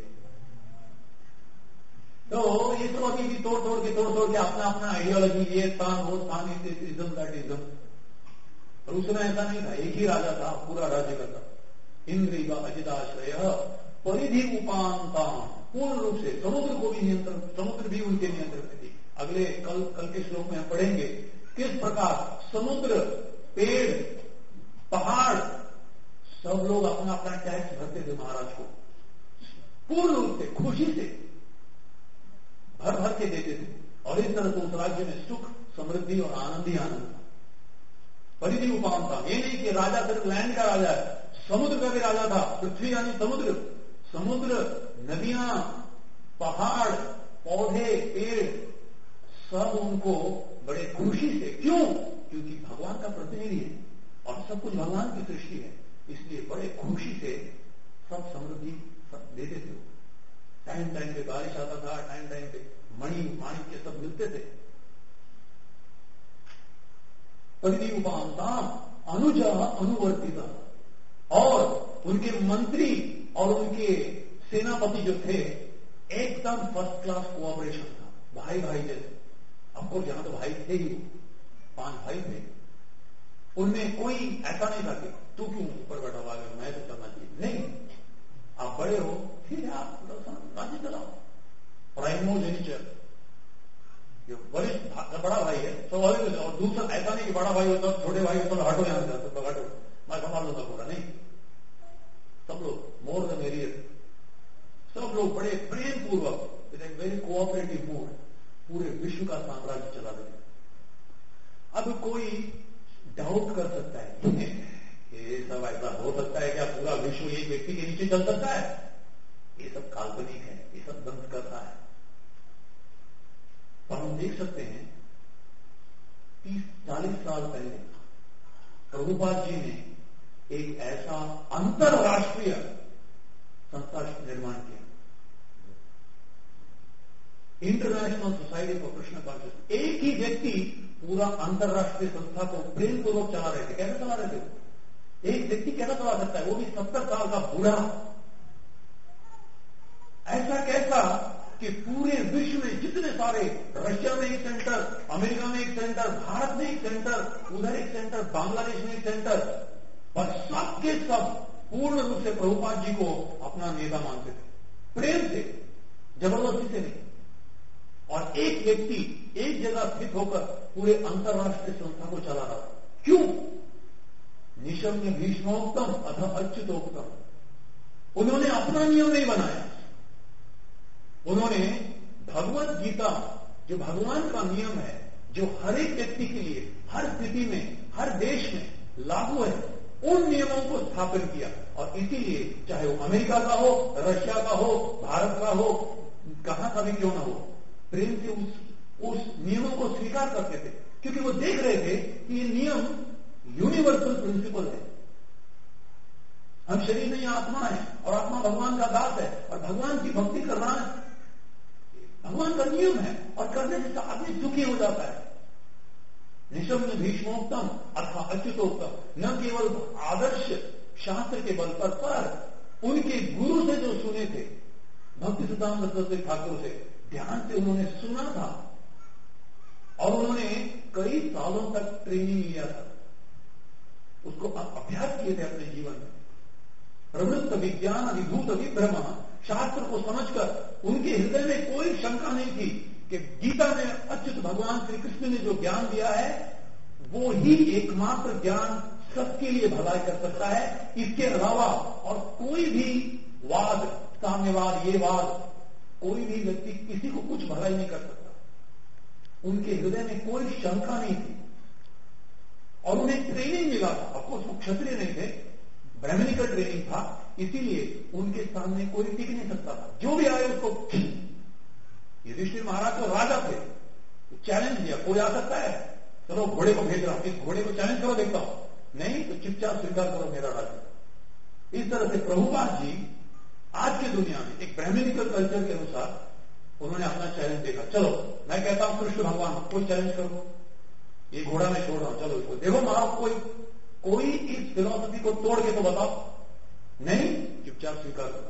तो ये तो अभी भी तोड़ तोड़ के तोड़ तोड़ के अपना अपना आइडियोलॉजी, ये स्थान वो स्थान, इज्म दैट इज्म। और उसमें ऐसा नहीं था, एक ही राजा था, पूरा राज्य का था। इंद्र इव अजिताश्रय परिधि उपांता, पूर्ण रूप से समुद्र को भी नियंत्रण, समुद्र भी उनके नियंत्रण में थी। अगले कल कल के श्लोक में हम पढ़ेंगे किस प्रकार समुद्र, पेड़, पहाड़ सब लोग अपना अपना टैक्स भरते थे महाराज को, पूर्ण रूप से खुशी से भर भर के देते थे। और इस तरह से उस राज्य में सुख समृद्धि और आनंद ही आनंद था। परिधि उपांता, ये नहीं कि राजा सिर्फ लैंड का राजा है, समुद्र का भी राजा था। पृथ्वी यानी समुद्र, समुद्र, नदियां, पहाड़, पौधे, पेड़ सब उनको बड़े खुशी से, क्यों? क्योंकि भगवान का प्रतिनिधि है और सब कुछ भगवान की सृष्टि है, इसलिए बड़े खुशी से सब समृद्धि सब देते थे। टाइम टाइम पे बारिश आता था, टाइम टाइम पे मणि माणिक्य सब मिलते थे। परिधि उपांता अनुजा अनुवर्तिता, और उनके मंत्री और उनके सेनापति जो थे एकदम फर्स्ट क्लास कोऑपरेशन था, भाई भाई जैसे। हमको जहां तो भाई थे ही, पांच भाई थे, उनमें कोई ऐसा नहीं था कि तू क्यों ऊपर बैठा हुआ है, मैं तो करना चाहिए, नहीं। आप बड़े हो, ठीक है, आप राज्य चलाओ। प्राइमोजेनिचर, जो वरिष्ठ बड़ा भाई है स्वाभाविक तो, और दूसरा ऐसा नहीं कि बड़ा भाई होता छोटे भाई होता तो हटो यहां से, तो हटो मैं संभाल लूंगा पूरा, नहीं। सब लोग मोर द मेरियर, सब लोग बड़े प्रेम पूर्वक, वेरी कोऑपरेटिव मूड पूरे विश्व का साम्राज्य चला रहे। अब कोई डाउट कर सकता है ये सब ऐसा हो सकता है क्या? पूरा विश्व एक व्यक्ति के नीचे चल सकता है? ये सब काल्पनिक है, ये सब दंत करता है। पर हम देख सकते हैं तीस चालीस साल पहले प्रभुपाद जी ने एक ऐसा अंतरराष्ट्रीय संस्था निर्माण किया, international society for Krishna consciousness. एक ही व्यक्ति पूरा अंतरराष्ट्रीय संस्था को प्रेम पूर्वक चला रहे थे। कैसे चला रहे थे? एक व्यक्ति कैसा चला सकता है, वो भी सत्तर साल का बूढ़ा? ऐसा कैसा कि पूरे विश्व में जितने सारे, रशिया में एक सेंटर, अमेरिका में एक सेंटर, भारत में एक सेंटर, उधर एक सेंटर, बांग्लादेश में एक सेंटर, और सबके सब पूर्ण रूप से प्रभुपाद जी को अपना नेता मानते थे, प्रेम से, जबरदस्ती से नहीं। और एक व्यक्ति एक जगह स्थित होकर पूरे अंतरराष्ट्रीय संस्था को चला रहा था। क्यों? निशम्य भीष्मोक्तम अथ अच्युतोक्तम। उन्होंने अपना नियम नहीं बनाया, उन्होंने भगवत गीता जो भगवान का नियम है, जो हर एक व्यक्ति के लिए हर स्थिति में, हर देश में लागू है, उन नियमों को स्थापित किया। और इसीलिए चाहे वो अमेरिका का हो, रशिया का हो, भारत का हो, कहां का भी क्यों ना हो, प्रेम से उस उस नियमों को स्वीकार करते थे, क्योंकि वो देख रहे थे कि ये नियम यूनिवर्सल प्रिंसिपल है। हम शरीर में आत्मा है और आत्मा भगवान का दास है और भगवान की भक्ति करना है, भगवान का नियम है, और करने से आदमी सुखी हो जाता है। निशम्य भीष्मोक्तम अथा अच्युतोक्तम। न केवल आदर्श शास्त्र के बल पर, पर उनके गुरु से जो सुने थे, भक्ति सिद्धांत सरस्वती ठाकुर से ध्यान से उन्होंने सुना था और उन्होंने कई सालों तक ट्रेनिंग लिया था, उसको अभ्यास किए थे अपने जीवन में। प्रवृत्त विज्ञान विभूत विभ्रम, शास्त्र को समझकर उनके हृदय में कोई शंका नहीं थी कि गीता में अच्युत भगवान श्री कृष्ण ने जो ज्ञान दिया है वो ही एकमात्र ज्ञान सबके लिए भलाई कर सकता है। इसके अलावा और कोई भी वाद, साम्यवाद, ये वाद, कोई भी व्यक्ति किसी को कुछ भलाई नहीं कर सकता। उनके हृदय में कोई शंका नहीं थी और उन्हें ट्रेनिंग मिला था। ऑफकोर्स वो क्षत्रिय नहीं थे, ब्राह्मणिकल ट्रेनिंग था, इसीलिए उनके सामने कोई टिक नहीं सकता था। जो भी आए उसको, युधिष्ठिर महाराज तो राजा थे, चैलेंज दिया, कोई आ सकता है, चलो घोड़े को भेज रहा हूं, इस घोड़े को चैलेंज करो, देखता हूं, नहीं तो चुपचाप स्वीकार करो मेरा राज्य। इस तरह से प्रभुपाद जी आज की दुनिया में एक ब्राह्मणिकल कल्चर के अनुसार उन्होंने अपना चैलेंज देखा। चलो मैं कहता हूं कृष्ण भगवान कोई चैलेंज करो, ये घोड़ा मैं छोड़ रहा हूं, चलो इसको देखो मारो, कोई कोई इस फिलॉसफी को तोड़ के तो बताओ, नहीं, चुपचाप स्वीकार करो।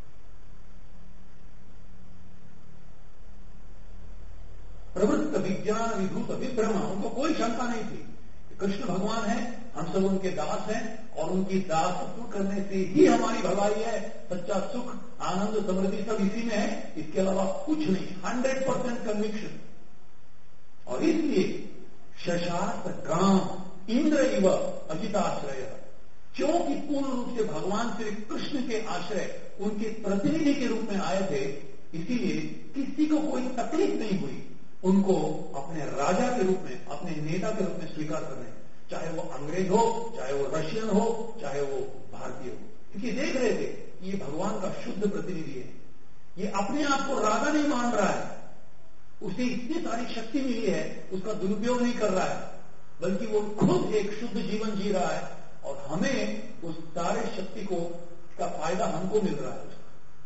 प्रवृत्त विज्ञान विभूत विभ्रम, उनको कोई शंका नहीं थी कि कृष्ण भगवान है, हम सब उनके दास हैं और उनकी दासत्व करने से ही हमारी भलाई है, सच्चा सुख, आनंद, समृद्धि सब इसी में है, इसके अलावा कुछ नहीं। Hundred percent conviction. और इसलिए शशार्थ काम इंद्र इव अजिताश्रय, क्योंकि पूर्ण रूप से भगवान श्री कृष्ण के आश्रय उनके प्रतिनिधि के रूप में आए थे, इसीलिए किसी को कोई तकलीफ नहीं हुई उनको अपने राजा के रूप में, अपने नेता के रूप में स्वीकार करने, चाहे वो अंग्रेज हो, चाहे वो रशियन हो, चाहे वो भारतीय हो, क्योंकि देख रहे थे कि ये भगवान का शुद्ध प्रतिनिधि है, ये अपने आप को राजा नहीं मान रहा है, उसे इतनी सारी शक्ति मिली है, उसका दुरुपयोग नहीं कर रहा है, बल्कि वो खुद एक शुद्ध जीवन जी रहा है और हमें उस सारे शक्ति को का फायदा हमको मिल रहा है।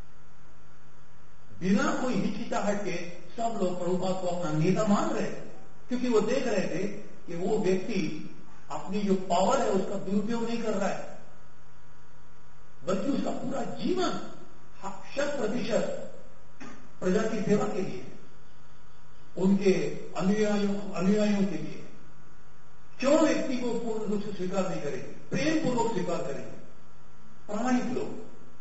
बिना कोई हिचकिचाहट के सब लोग प्रभुपाद को अपना नेता मान रहे थे, क्योंकि वो देख रहे थे कि वो व्यक्ति अपनी जो पावर है उसका दुरुपयोग नहीं कर रहा है, बल्कि उसका पूरा जीवन शत प्रतिशत प्रजा की सेवा के लिए, उनके अनुयायियों अनुयायियों के लिए। क्यों व्यक्ति को पूर्ण रूप से स्वीकार नहीं करेंगे, प्रेम पूर्वक स्वीकार करेंगे प्रामाणिक लोग।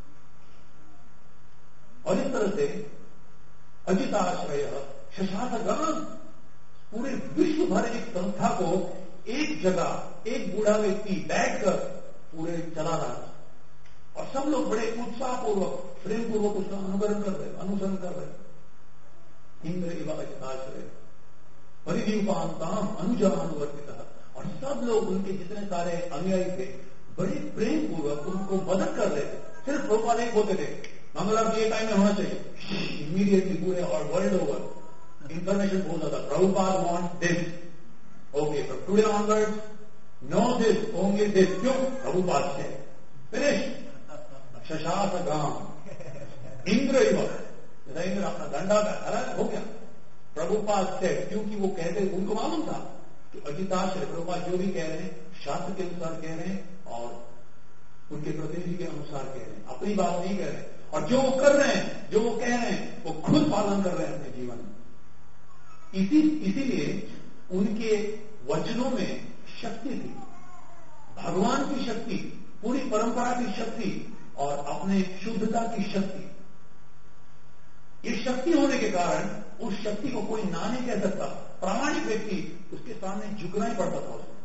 और इस तरह से अजिताश्रय शशातगण पूरे विश्व भर एक संस्था को एक जगह एक बूढ़ा व्यक्ति बैठकर पूरे चला रहा था और सब लोग बड़े उत्साहपूर्वक प्रेम पूर्वक उसका अनुकरण कर रहे, अनुसरण कर रहे। इंद्र इव अजिताश्रय परिदीपांताम अनुजानुवर्तिता, और सब लोग उनके जितने सारे अनुयायी थे बड़े प्रेम पूर्वक उनको मदद कर रहे थे। सिर्फ प्रोपाल एक होते थे, मंगलारती ये टाइम में होना चाहिए, इमीडिएटली पूरे और वर्ल्ड ओवर इंफॉर्मेशन बहुत ज्यादा, Prabhupada want this, okay from today onwards no this, only this, क्यों? प्रभुपाद से फिनिश। शशास गांव इंद्र युवक, इंद्र अपना डंडा का अलग हो गया प्रभुपाद से, क्योंकि वो कहते, उनको मालूम था कि अजिताश्रय प्रभुपाद जो भी कह रहे हैं शास्त्र के अनुसार कह रहे हैं और उनके प्रतिनिधि के अनुसार कह रहे हैं, अपनी बात नहीं कह रहे हैं, और जो वो कर रहे हैं, जो वो कह रहे हैं, वो खुद पालन कर रहे हैं अपने जीवन में। इसी इसीलिए उनके वचनों में शक्ति थी, भगवान की शक्ति, पूरी परंपरा की शक्ति और अपने शुद्धता की शक्ति। ये शक्ति होने के कारण उस शक्ति को कोई ना नहीं कह सकता। प्रामाणिक व्यक्ति उसके सामने झुकना ही पड़ता था उसको,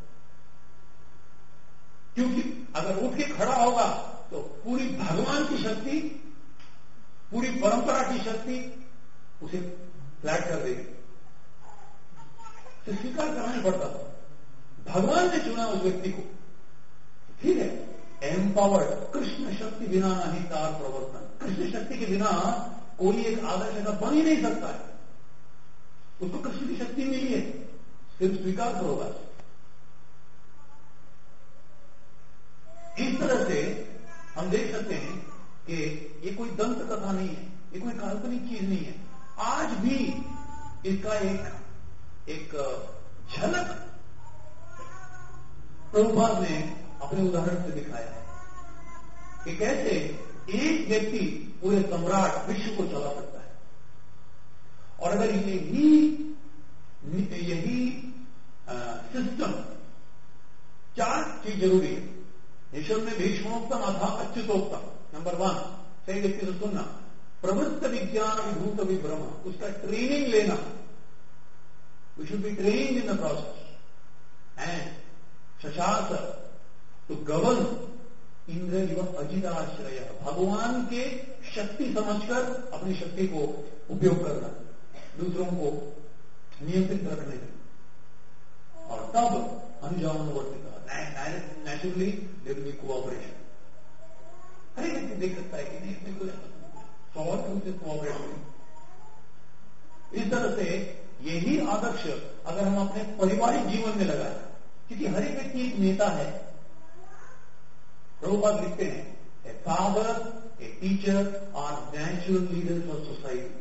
क्योंकि अगर उठ के खड़ा होगा तो पूरी भगवान की शक्ति, पूरी परंपरा की शक्ति उसे फ्लैट कर देगी, तो स्वीकार करना ही पड़ता था। भगवान ने चुना उस व्यक्ति को, ठीक है, एम्पावर्ड, कृष्ण शक्ति बिना नहीं तार प्रवर्तन, कृष्ण शक्ति के बिना कोई एक आदर्श का बन ही नहीं सकता है। उसको कृष्ण की शक्ति मिली है, सिर्फ स्वीकार करो बस। इस तरह से हम देख सकते हैं कि ये कोई दंत कथा नहीं है, ये कोई काल्पनिक चीज नहीं है। आज भी इसका एक एक झलक प्रभुपाद ने अपने उदाहरण से दिखाया है कि कैसे एक व्यक्ति पूरे सम्राट विश्व को चला सकता है। और अगर यही यही सिस्टम, चार चीज जरूरी है ईश्वर में, भीष्मोक्तम अथा अच्युतोक्तम। नंबर वन, सही व्यक्ति से सुनना, प्रवृत्त विज्ञान विभूत विभ्रम, उसका ट्रेनिंग लेना, we should be training in the process. And शशास टू गवर्न इंद्र एवं अजिताश्रय, भगवान के शक्ति समझकर अपनी शक्ति को उपयोग करना, दूसरों को नियंत्रित रखने में, और तब अनुजानुवर्तिता, naturally there will be cooperation. हर एक व्यक्ति देख सकता है कि नहीं इसमें कोई स्वाभाविक रूप से कोऑपरेशन। इस तरह से यही आदर्श अगर हम अपने पारिवारिक जीवन में लगाएं, क्योंकि हर एक व्यक्ति एक नेता है। प्रभुपाद लिखते हैं, a father, a teacher are natural leaders of society.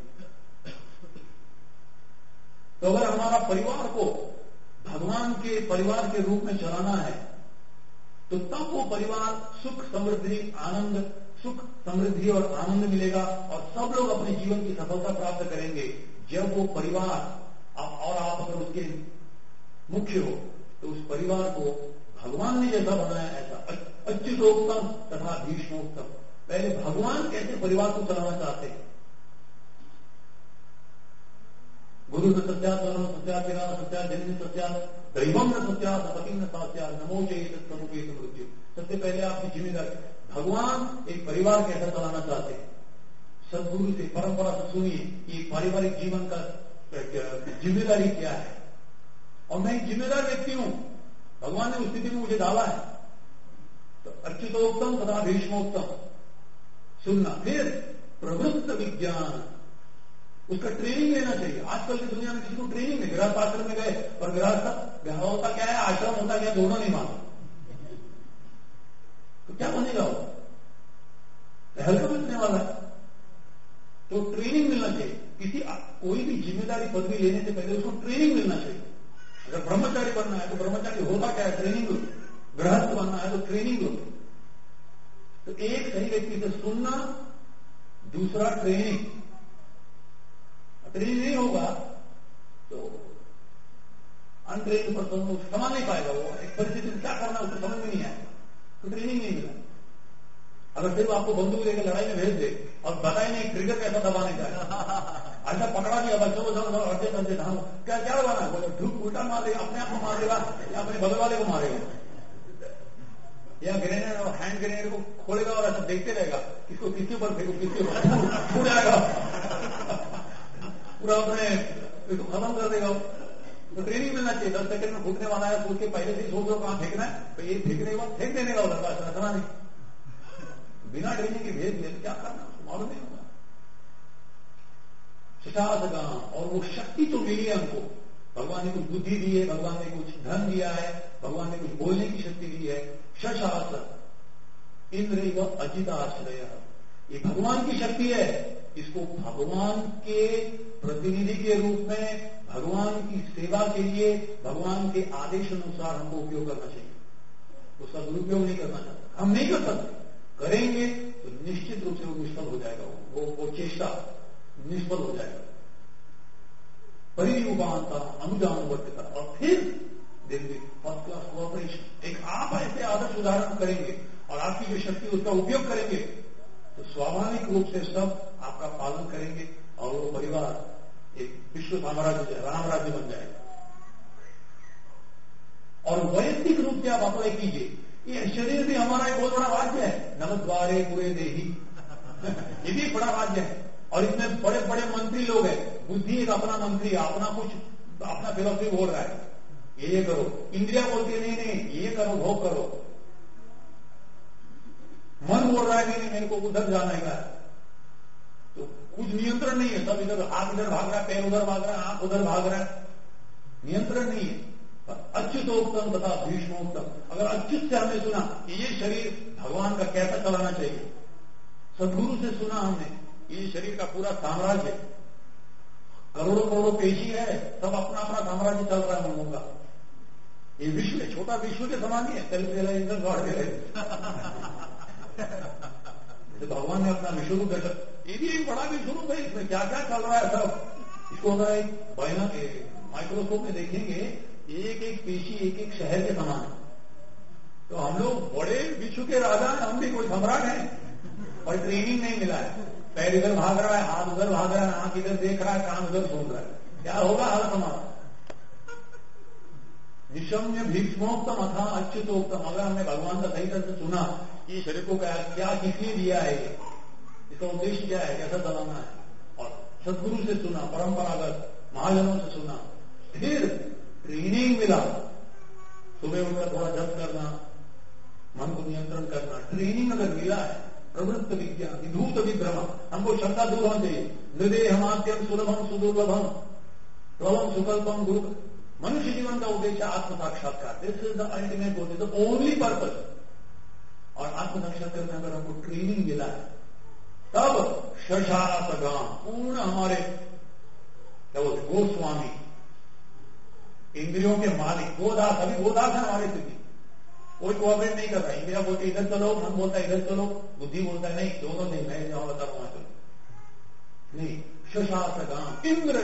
तो अगर हमारा परिवार को भगवान के परिवार के रूप में चलाना है, तो तब वो परिवार सुख समृद्धि आनंद सुख समृद्धि और आनंद मिलेगा, और सब लोग अपने जीवन की सफलता प्राप्त करेंगे जब वो परिवार, और आप अगर उसके मुख्य हो तो उस परिवार को भगवान ने जैसा बनाया ऐसा अच्युतोक्तम तथा भीष्मोक्तम। पहले भगवान कैसे परिवार को चलाना चाहते हैं, गुरु न सत्या, स्वर्ण सत्या, पिता न सत्या, जन्म सत्या, दैवम न सत्या, सपति न सत्या, नमो चेत समुपेत मृत्यु। सबसे पहले आपकी जिम्मेदारी, भगवान एक परिवार कैसा चलाना चाहते हैं, सदगुरु से परंपरा से सुनिए कि पारिवारिक जीवन का जिम्मेदारी क्या है। और मैं एक जिम्मेदार व्यक्ति हूं, भगवान ने उस स्थिति में मुझे डाला है, तो अच्युतोक्तम तथा भीष्मोक्तम सुनना। फिर प्रवृत्त विज्ञान, उसका ट्रेनिंग लेना चाहिए। आजकल की दुनिया में किसी को ट्रेनिंग नहीं, गृहस्थ आश्रम में गए और गृहस्थ गृह होता क्या है, आश्रम होता क्या, दोनों नहीं मानो, तो क्या बनेगा वो, हल्का मिलने वाला है। तो ट्रेनिंग मिलना चाहिए। किसी कोई भी जिम्मेदारी पदवी लेने से पहले उसको ट्रेनिंग मिलना चाहिए। अगर ब्रह्मचारी बनना है तो ब्रह्मचारी होता क्या है, ट्रेनिंग लो। गृहस्थ बनना है तो ट्रेनिंग लो। तो एक सही व्यक्ति से सुनना, दूसरा ट्रेनिंग। ट्रेनिंग नहीं होगा तो अनट्रेन पर्सन को समझ नहीं पाएगा, वो एक परिस्थिति में क्या करना उसको समझ में नहीं आएगा, तो ट्रेनिंग नहीं मिला। अगर सिर्फ आपको बंदूक लेकर लड़ाई में भेज दे और बताए नहीं ट्रिगर कैसा दबाने का है, ऐसा पकड़ा दिया बस चलो चलो अड़ते चलते धाम, क्या क्या दबाना है, बोले धूप उल्टा मार देगा, अपने आप को मार देगा या अपने बगल वाले को मारेगा, या ग्रेनेड हैंड ग्रेनेड को खोलेगा और ऐसा देखते रहेगा, किसको किसके ऊपर फेंको, किसके ऊपर छूट जाएगा, पूरा अपने इसको खत्म कर देगा। तो ट्रेनिंग मिलना चाहिए, दस सेकंड में फूटने वाला है, सोच के पहले से ही सोच लो कहां फेंकना है, तो ये फेंकने के बाद फेंक देने का होता है, रखना नहीं। बिना ट्रेनिंग के भेज दिए क्या करना, मालूम नहीं होगा। शशासगा, और वो शक्ति तो मिली है हमको, भगवान ने कुछ बुद्धि दी है, भगवान ने कुछ धन दिया है, भगवान ने कुछ बोलने की शक्ति दी है। शशास इंद्र व अजिताश्रय, ये भगवान की शक्ति है, इसको भगवान के प्रतिनिधि के रूप में भगवान की सेवा के लिए भगवान के आदेश अनुसार हमको उपयोग करना चाहिए, उसका दुरुपयोग नहीं करना चाहता। हम नहीं कर सकते, करेंगे तो निश्चित रूप से वो निष्फल हो जाएगा, वो वो चेष्टा निष्फल हो जाएगा। परिनियुपांता अनुजानुवर्तिता, और फिर देंगे फर्स्ट क्लास कोऑपरेशन। एक आप ऐसे आदर्श उदाहरण करेंगे और आपकी जो शक्ति उसका उपयोग करेंगे तो स्वाभाविक रूप से सब आपका पालन करेंगे और वो परिवार एक विश्व साम्राज्य, राम राज्य बन जाएगा। और वैयक्तिक रूप से आप अप्लाई कीजिए, ये शरीर भी हमारा एक बहुत बड़ा राज्य है, नमद्वारे पूरे देही ये भी एक बड़ा राज्य है, और इसमें बड़े बड़े मंत्री लोग हैं। बुद्धि एक अपना मंत्री है, अपना कुछ अपना फिलोसफी बोल रहा है, ये ये करो, इंद्रिया बोलती है नहीं नहीं ये करो, भोग करो। मन बोल रहा है नहीं नहीं मेरे को उधर जाना है, तो कुछ नियंत्रण नहीं है, सब इधर हाथ इधर भाग रहा है, पैर उधर भाग रहा है, आंख उधर भाग रहा है, नियंत्रण नहीं है। अच्युतोक्तम तथा भीष्मोक्तम, अगर अच्युत से हमने सुना कि ये शरीर भगवान का कैसा चलाना चाहिए, सदगुरु से सुना हमने ये शरीर का पूरा साम्राज्य, करोड़ों करोड़ों पेशी है, सब अपना अपना साम्राज्य चल रहा है लोगों का, ये विश्व है, छोटा विश्व के समान ही है, तेल इधर दौड़ गए भगवान ने अपना विश्व रूप देखा, ये भी एक बड़ा विश्व रूप है, इसमें क्या क्या चल रहा है सब, इसको अगर एक बाइना माइक्रोस्कोप में देखेंगे एक एक पेशी एक एक शहर के समान है। तो हम लोग बड़े विश्व के राजा हैं, हम भी कोई सम्राट हैं, और ट्रेनिंग नहीं मिला है, पैर इधर भाग रहा है, हाथ उधर भाग रहा है, आंख इधर देख रहा है, कान उधर सुन रहा है, क्या होगा हाल हमारा। निशम्य भीष्मोक्तम अथा अच्युतोक्तम, अगर हमने भगवान का सही तरह से सुना ये शरीर को क्या क्या किसने दिया है, इसका उद्देश्य क्या है, कैसा चलाना है, और सदगुरु से सुना, परंपरागत महाजनों से सुना, फिर ट्रेनिंग मिला, सुबह उठकर थोड़ा जप करना, मन को नियंत्रण करना, ट्रेनिंग अगर मिला है, प्रवृत्त विज्ञान विधूत विभ्रम, हमको क्षमता दूर होनी चाहिए, हृदय हमात्यम सुलभम सुदुर्लभम प्रवम सुकल्पम गुरु। मनुष्य जीवन का उद्देश्य आत्म साक्षात्कार, this is the ultimate goal, the only purpose. और आत्म साक्षात्कार में अगर हमको ट्रेनिंग मिला है तब शशासगाम, पूर्ण हमारे क्या बोलते गोस्वामी, इंद्रियों के मालिक, गोदास, अभी गोदास है हमारी स्थिति, कोई कोऑपरेट नहीं कर रहा, इंद्रिया बोलते इधर चलो, मन बोलता है इधर चलो, बुद्धि बोलता है नहीं, दोनों नहीं, मैं जहां बता रहा हूं चलो नहीं। शशासगाम इंद्र,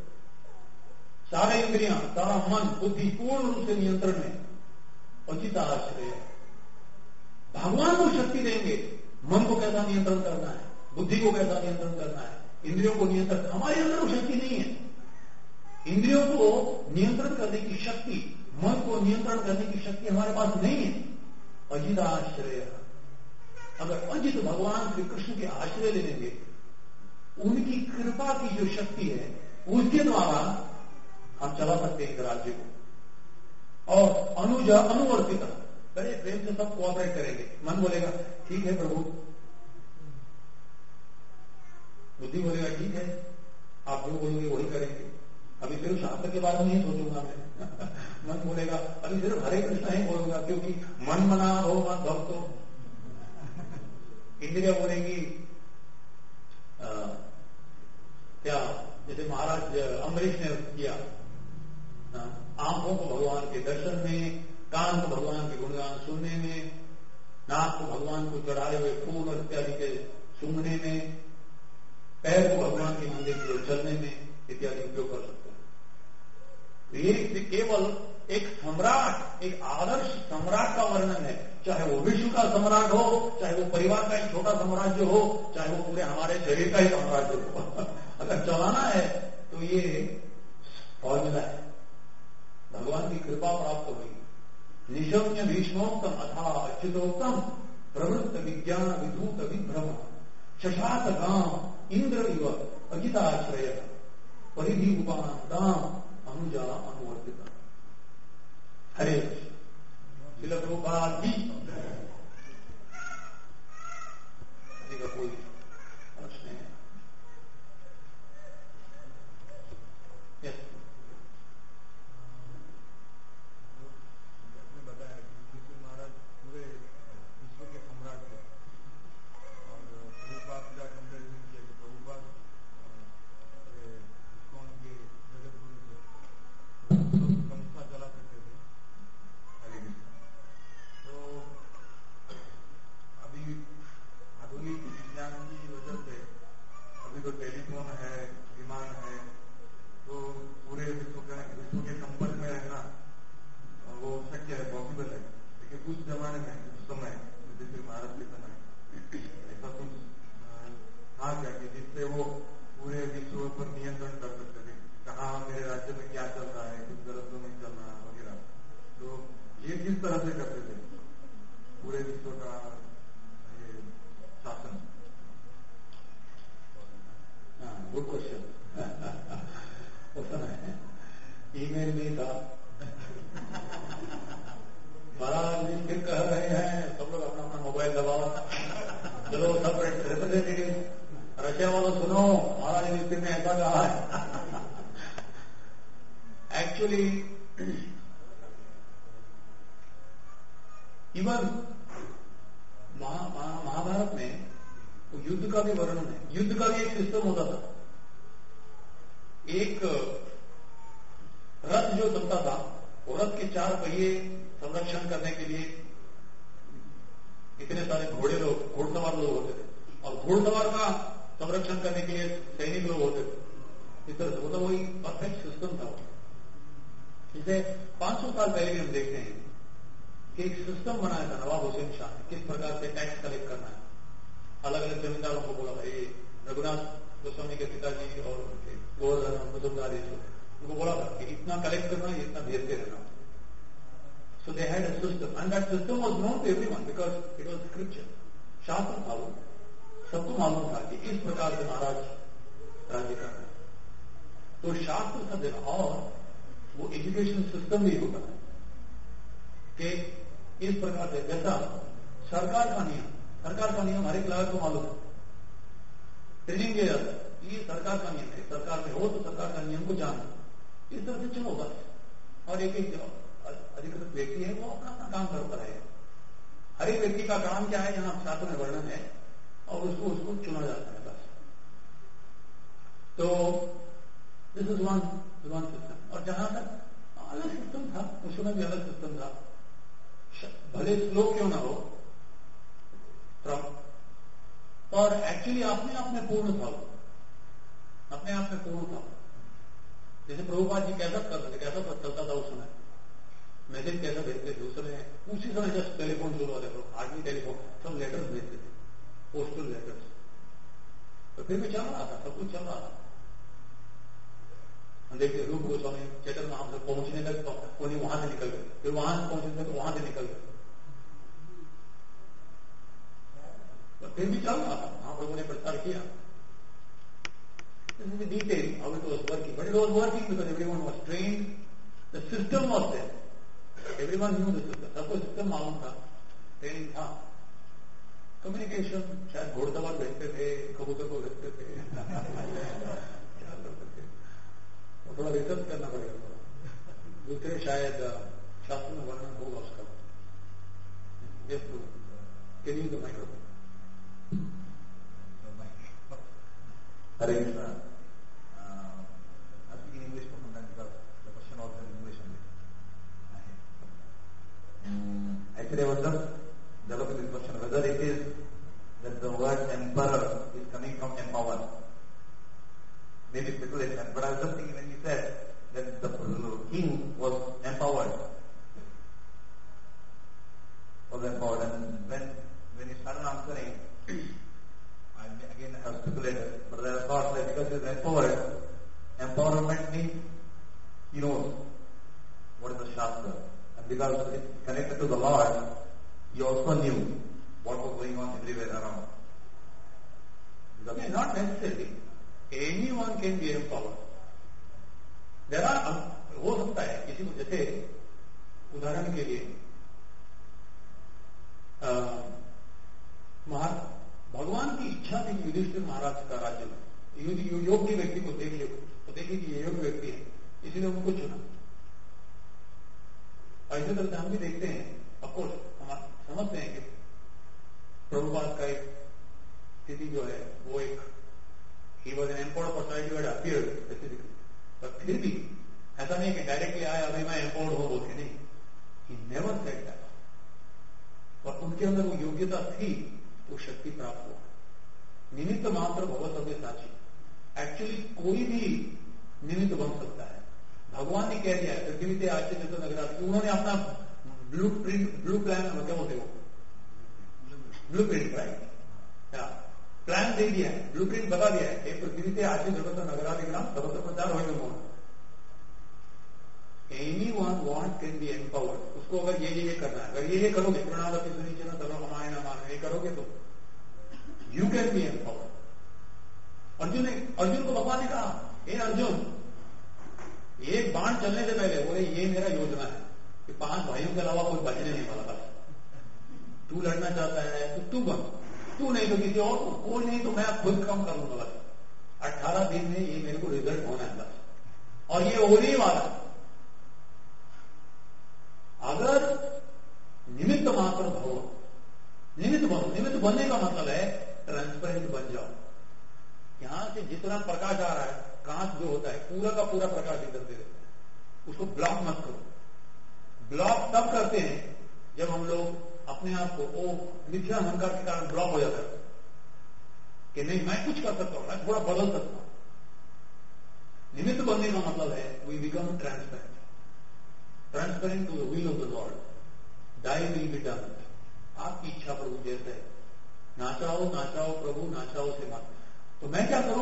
सारे इंद्रियां, सारा मन बुद्धि पूर्ण रूप से नियंत्रण में। उचिताश्रय, भगवान को शक्ति देंगे, मन को कैसा नियंत्रण करना है, बुद्धि को कैसा नियंत्रण करना है, इंद्रियों को नियंत्रण, हमारे अंदर वो शक्ति नहीं है। इंद्रियों को नियंत्रण करने की शक्ति, मन को नियंत्रण करने की शक्ति हमारे पास नहीं है। अजित आश्रय, अगर अजित भगवान श्री कृष्ण के आश्रय ले लेंगे, उनकी कृपा की जो शक्ति है उसके द्वारा हम चला सकते हैं इस राज्य को। और अनुज अनुवर्तिता, बड़े प्रेम से सब कोऑपरेट करेंगे, मन बोलेगा ठीक है प्रभु, बुद्धि बोलेगा ठीक है, आप जो बोलोगे वही करेंगे, अभी सिर्फ शास्त्र के बारे में नहीं सोचूंगा मैं मन बोलेगा अभी सिर्फ हरे कृष्ण ही बोलूंगा, क्योंकि मन मना हो मत भक्तो। इंद्रिया बोलेंगी क्या, जैसे महाराज अम्बरीश ने किया, आंखों को भगवान के दर्शन में, कान को भगवान के गुणगान सुनने में, नाक को भगवान को चढ़ाए हुए फूल और इत्यादि के सूंघने में, पैर को भगवान के मंदिर की ओर चलने में इत्यादि उपयोग कर सकते हैं। ये केवल एक सम्राट, एक आदर्श सम्राट का वर्णन है, चाहे वो विश्व का सम्राट हो, चाहे वो परिवार का एक छोटा साम्राज्य हो, चाहे वो पूरे हमारे शरीर का ही साम्राज्य हो अगर चलाना है तो ये फॉर्मूला है, भगवान की कृपा प्राप्त हुई। निशम्य भीष्मोक्तम अथा अच्युतोक्तम प्रवृत्त विज्ञान विधूत विभ्रम शशात गाम इंद्र इव अजिताश्रय परिधि उपादाम अनुजा अनुवर्तिता। हरे श्रील प्रभुपाद जी का कोई प्रश्न है? यस, आपने बताया कि यीशु महाराज पूरे विश्व के सम्राट थे और प्रभुपाद का कंपेरिजन किया कि प्रभुपाद कौन के जगत गुरु थे, तो संस्था चला सकते थे। हरे कृष्ण। तो अभी आधुनिक विज्ञान की वजह से अभी तो टेलीफोन है, विमान है, तो पूरे विश्व का विश्व के संपर्क में रहना वो शक्य है, पॉसिबल है। लेकिन उस जमाने में उस समय जैसे भारत के समय ऐसा कुछ था क्या कि जिससे वो पूरे विश्व पर नियंत्रण कर सकते थे, कहाँ मेरे राज्य में क्या चल रहा है, कुछ गलत तो नहीं चल रहा वगैरह। तो ये किस तरह से करते थे पूरे विश्व का ये शासन? Good question. उस समय ईमेल नहीं था। महाराज जी फिर कह रहे हैं सब लोग अपना अपना मोबाइल दबाओ, चलो सब रिप्रेजेंटेटिव रशिया वालों सुनो, महाराज जी में ऐसा कहा है। एक्चुअली इवन महाभारत में तो युद्ध का भी वर्णन है। युद्ध का भी एक सिस्टम होता था। एक रथ जो चलता था, वो रथ के चार पहिए संरक्षण करने के लिए इतने सारे घोड़े लोग, घोड़सवार लोग होते थे, और घोड़सवार का संरक्षण करने के लिए सैनिक लोग होते थे। इस तरह से मतलब वही परफेक्ट सिस्टम था। इसे पांच सौ साल पहले भी हम देखते हैं कि एक सिस्टम बनाया था नवाब हुसैन शाह ने, किस प्रकार से टैक्स कलेक्ट करना है। अलग अलग जमींदारों को बोला भाई, रघुनाथ गोस्वामी के पिताजी और गोवर्धन मजुमदार उनको बोला था कि इतना कलेक्ट करना, इतना भेजते रहना। So they had a system and that system was known to everyone because it was scripture. शास्त्र था वो, सबको मालूम था कि इस प्रकार से महाराज राज्य कर रहे हैं। तो शास्त्र का देना और वो एजुकेशन सिस्टम भी होता है कि इस प्रकार से, जैसा सरकार का नियम, सरकार का नियम हर एक नागरिक को मालूम है, ट्रेनिंग दिया जाता है, ये सरकार का नियम है, सरकार में हो तो सरकार का नियम को जानो। इस तरह से चलो बस। और एक एक अधिकृत व्यक्ति है वो अपना अपना काम करता रहेगा। हर एक व्यक्ति का काम क्या है जहां शास्त्र में वर्णन है, और उसको उसको चुना जाता है बस। तो this is one one system. और जहां तक अलग सिस्टम था, उसमें भी अलग सिस्टम था, भले स्लो क्यों ना हो, और एक्चुअली अपने आप में पूर्ण था, अपने आप में पूर्ण था। जैसे प्रभुपाद जी कैसा करते थे, कैसा चलता था उस समय, मैसेज कैसा भेजते थे उस समय, उसी समय जस्ट टेलीफोन शुरू होता था, आदमी टेलीफोन, सब लेटर्स भेजते थे, पोस्टल लेटर्स। तो फिर भी चल रहा था, सब कुछ चल रहा था। देखिए रूप गोस्वामी चैतन्य महाप्रभु से पहुंचने तक तो कोई वहां से निकल गए, फिर वहां से पहुंचने तक वहां से निकल गए, तो फिर भी चल रहा था। महाप्रभु ने प्रचार किया। This is the detail how it was working, but it was working because everyone was trained. The system was there. Everyone knew the system. सबको सिस्टम मालूम था, ट्रेनिंग था। कम्युनिकेशन शायद घोड़सवार भेजते थे, कबूतर को भेजते थे, क्या करते थे, थोड़ा रिसर्च करना पड़ेगा थोड़ा। दूसरे शायद शास्त्र में वर्णन होगा उसका। Yes, can you use the microphone? Hare Krishna. Uh, I speak in English sometimes because the question was in English only. Um, actually, I was just developing this question whether it is that the word emperor is coming from empower. Maybe speculation, but I was just thinking when you said that the king was empowered, was empowered, and when when you started answering, I again have speculated, but I thought that because he is empowered, empowerment means he knows what is the Shastra, and because it's connected to the Lord, he also knew what going on everywhere around. Okay, not necessarily. Anyone can be empowered. There are, हो सकता है किसी को, जैसे उदाहरण के लिए भगवान की इच्छा थी युधिष्ठिर महाराज का राज्य में योग्य व्यक्ति को देख ले तो देखिए कि ये योग्य व्यक्ति है, इसीलिए उनको चुना। ऐसे तरह से हम भी देखते हैं, अफकोर्स हम समझते हैं कि प्रभुपाद का एक स्थिति जो है वो एक ही was an empowered personality had appeared specifically, पर फिर भी ऐसा नहीं कि डायरेक्टली आया अभी मैं एम्पावर्ड हो बोल के, नहीं, ही नेवर सेड दैट। और उनके अंदर वो योग्यता थी तो शक्ति प्राप्त हुआ। निमित्त मात्र भगवत सभ्य साची, एक्चुअली कोई भी निमित्त बन सकता है। भगवान ने कह दिया है पृथ्वी से आज से जैसे नगराज, उन्होंने अपना ब्लू प्रिंट ब्लू प्लान क्या बोलते हो ब्लू प्रिंट राइट प्लान दे दिया है, ब्लू प्रिंट बता दिया है कि पृथ्वी से आज से जगत नगराधिग्राम सर्वत्र प्रचार होगा Mohan. Anyone want can be empowered. उसको अगर ये ये करना है, अगर ये ये करोगे प्रणवती सुनिश्चित सर्व हमारे न मान ये करोगे तो you can be empowered. Arjun ने अर्जुन को भगवान ने कहा, हे अर्जुन, एक बाण चलने से पहले बोले ये मेरा योजना है कि पांच भाइयों के अलावा कोई बचने नहीं वाला। बस तू लड़ना चाहता है तो तू बन, तू नहीं तो किसी और को, कोई नहीं तो मैं खुद कम करूंगा। बस अट्ठारह दिन में ये मेरे को रिजल्ट होना है बस, और ये होने वाला। अगर निमित्त मात्र भव, निमित्त बनो, निमित्त बनने का मतलब है ट्रांसपेरेंट बन जाओ। यहां से जितना प्रकाश आ रहा है, कांच जो होता है पूरा का पूरा प्रकाश इधर दे देता है, उसको ब्लॉक मत करो। ब्लॉक तब करते हैं जब हम लोग अपने आप को ओ मिथ्या अहंकार के कारण ब्लॉक हो जाता है कि नहीं मैं कुछ कर सकता हूं, मैं थोड़ा बदल सकता हूं। निमित्त बनने का मतलब है we become transparent, transparent to the will of the lord, thy will be done. आपकी इच्छा प्रभु जैसे है, नाचाओ नाचाओ प्रभु नाचाओ से मत। तो मैं क्या करूं,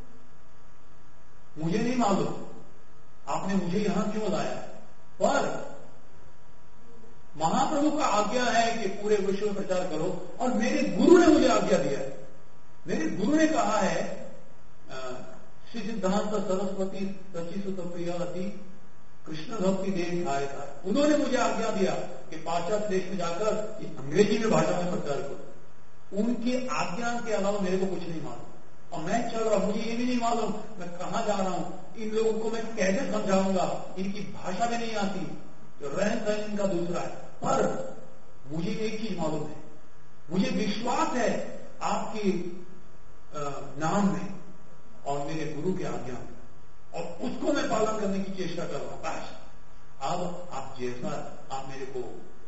मुझे नहीं मालूम आपने मुझे यहां क्यों लाया, पर महाप्रभु का आज्ञा है कि पूरे विश्व में प्रचार करो, और मेरे गुरु ने मुझे आज्ञा दिया है। मेरे गुरु ने कहा है, श्री सिद्धांत सरस्वती रचि सुत प्रियवती कृष्ण भक्ति देव खाए था, उन्होंने मुझे आज्ञा दिया कि पाश्चात्य देश में जाकर इस अंग्रेजी में भाषा में प्रचार करो। उनकी आज्ञा के अलावा मेरे को कुछ नहीं मालूम, और मैं चल रहा हूं, मुझे ये भी नहीं मालूम मैं कहां जा रहा हूं, इन लोगों को मैं कैसे समझाऊंगा, इनकी भाषा भी नहीं आती, रहन सहन इनका दूसरा है। पर मुझे एक चीज मालूम है, मुझे विश्वास है आपके नाम में और मेरे गुरु के आज्ञा में, और उसको मैं पालन करने की चेष्टा कर रहा हूं। बस अब आप जैसा आप मेरे को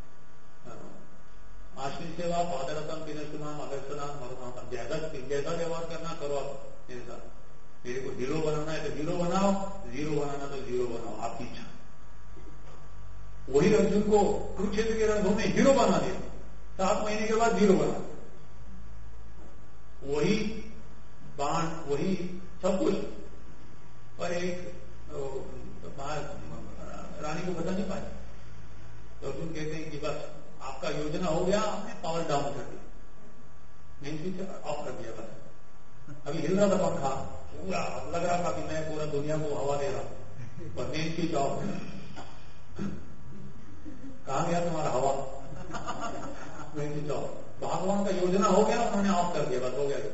आश्रय सेवा पादरतम विनसुनाम अगरसनाम मरुनाम जैसा जैसा व्यवहार करना करो आप मेरे साथ। मेरे को हीरो बनाना है तो हीरो बनाओ, जीरो बनाना तो जीरो बनाओ, आपकी इच्छा। वही अर्जुन को कुरुक्षेत्र के रणभूमि में हीरो बना दिया, सात महीने के बाद जीरो बना, वही बाण वही सब कुछ, पर एक रानी को बता नहीं पाए। तो अर्जुन कहते हैं कि बस आपका योजना हो गया, आपने पावर डाउन कर दिया, मेन स्विच ऑफ कर दिया। बस अभी हिल रहा था पंखा, पूरा लग रहा था कि मैं पूरा दुनिया को हवा दे रहा हूं, पर मेन स्विच ऑफ। कहां गया तुम्हारा हवा, मेन स्विच ऑफ। भगवान का योजना हो गया, उन्होंने ऑफ कर दिया, बस हो गया।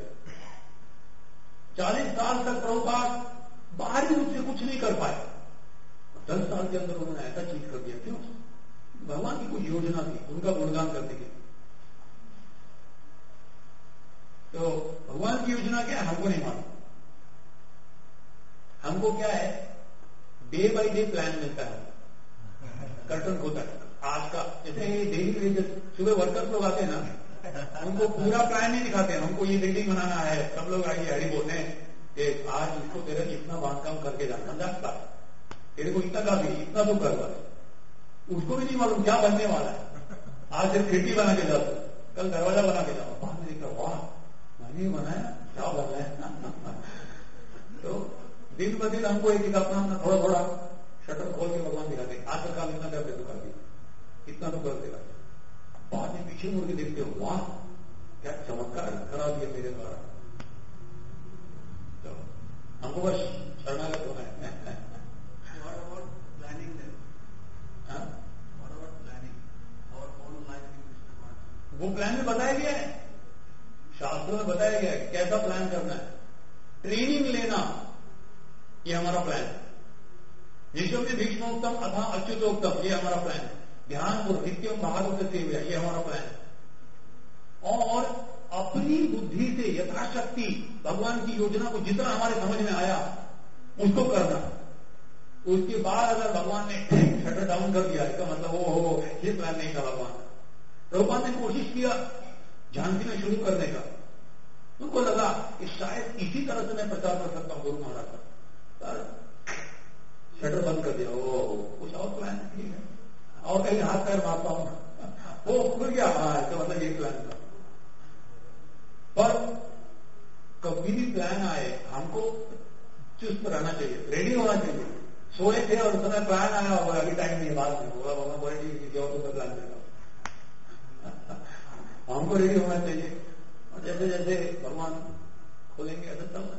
चालीस साल तक प्रभुपाद बाहरी रूप से कुछ नहीं कर पाए, दस साल के अंदर उन्होंने ऐसा चीज कर दिया। क्यों? भगवान की कोई योजना थी, उनका गुणगान करने की। तो भगवान की योजना क्या है हमको नहीं मालूम। हमको क्या है, डे बाय डे प्लान मिलता है, कर्टन होता है आज का। जैसे ये डेली वेजेस सुबह वर्कर्स लोग आते हैं ना, उनको पूरा प्लान नहीं दिखाते हैं, हमको ये बिल्डिंग बनाना है, सब लोग आइए हरी बोलते हैं कि आज इसको तेरे इतना बांधकाम करके जाना, समझा, तेरे को इतना काफी, इतना तो कर, बस। उसको भी नहीं मालूम क्या बनने वाला है। आज सिर्फ खिड़की बना के जाओ, कल दरवाजा बना के जाओ, बाद में देखा वाह मैंने बनाया, क्या बनाया। तो दिन ब दिन हमको एक अपना अपना थोड़ा थोड़ा शटर खोल के भगवान दिखाते, आज का काम इतना करते तो कर दिया, इतना तो कर देगा। बाद में पीछे मुड़ के देखते हो, वाह चमत्कार करा दिया मेरे द्वारा। तो हमको बस शरणागत होना है। What about planning then? हाँ? What about planning our own life in Krishna consciousness? वो प्लान में बताया गया है, शास्त्रों में बताया गया है कैसा प्लान करना है। ट्रेनिंग लेना, ये हमारा प्लान है। विश्व में भीष्मोक्तम अथा अच्युतोक्तम, ये हमारा प्लान है। ध्यान को नित्यम भागवत सेव्या, ये हमारा प्लान है। और अपनी बुद्धि से यथाशक्ति भगवान की योजना को जितना हमारे समझ में आया उसको करना। उसके बाद अगर भगवान ने शटर डाउन कर दिया, इसका मतलब वो हो ये प्लान नहीं था भगवान। प्रभुपाद ने कोशिश किया झांसी में शुरू करने का, उनको लगा कि शायद इसी तरह से मैं प्रचार कर सकता हूं गुरु महाराज का। शटर बंद कर दिया। ओ कुछ और प्लान ठीक है, और कहीं हाथ पैर मारता हूं, वो खुल गया। हाँ, इसका मतलब ये प्लान था। पर कभी भी प्लान आए हमको चुस्त रहना चाहिए, रेडी होना चाहिए। सोए थे और उस समय प्लान आया और अभी टाइम नहीं, बात नहीं होगा, भगवान बोले किसी और को प्लान करेगा। हमको रेडी होना चाहिए और जैसे जैसे भगवान खोलेंगे ऐसा चलना।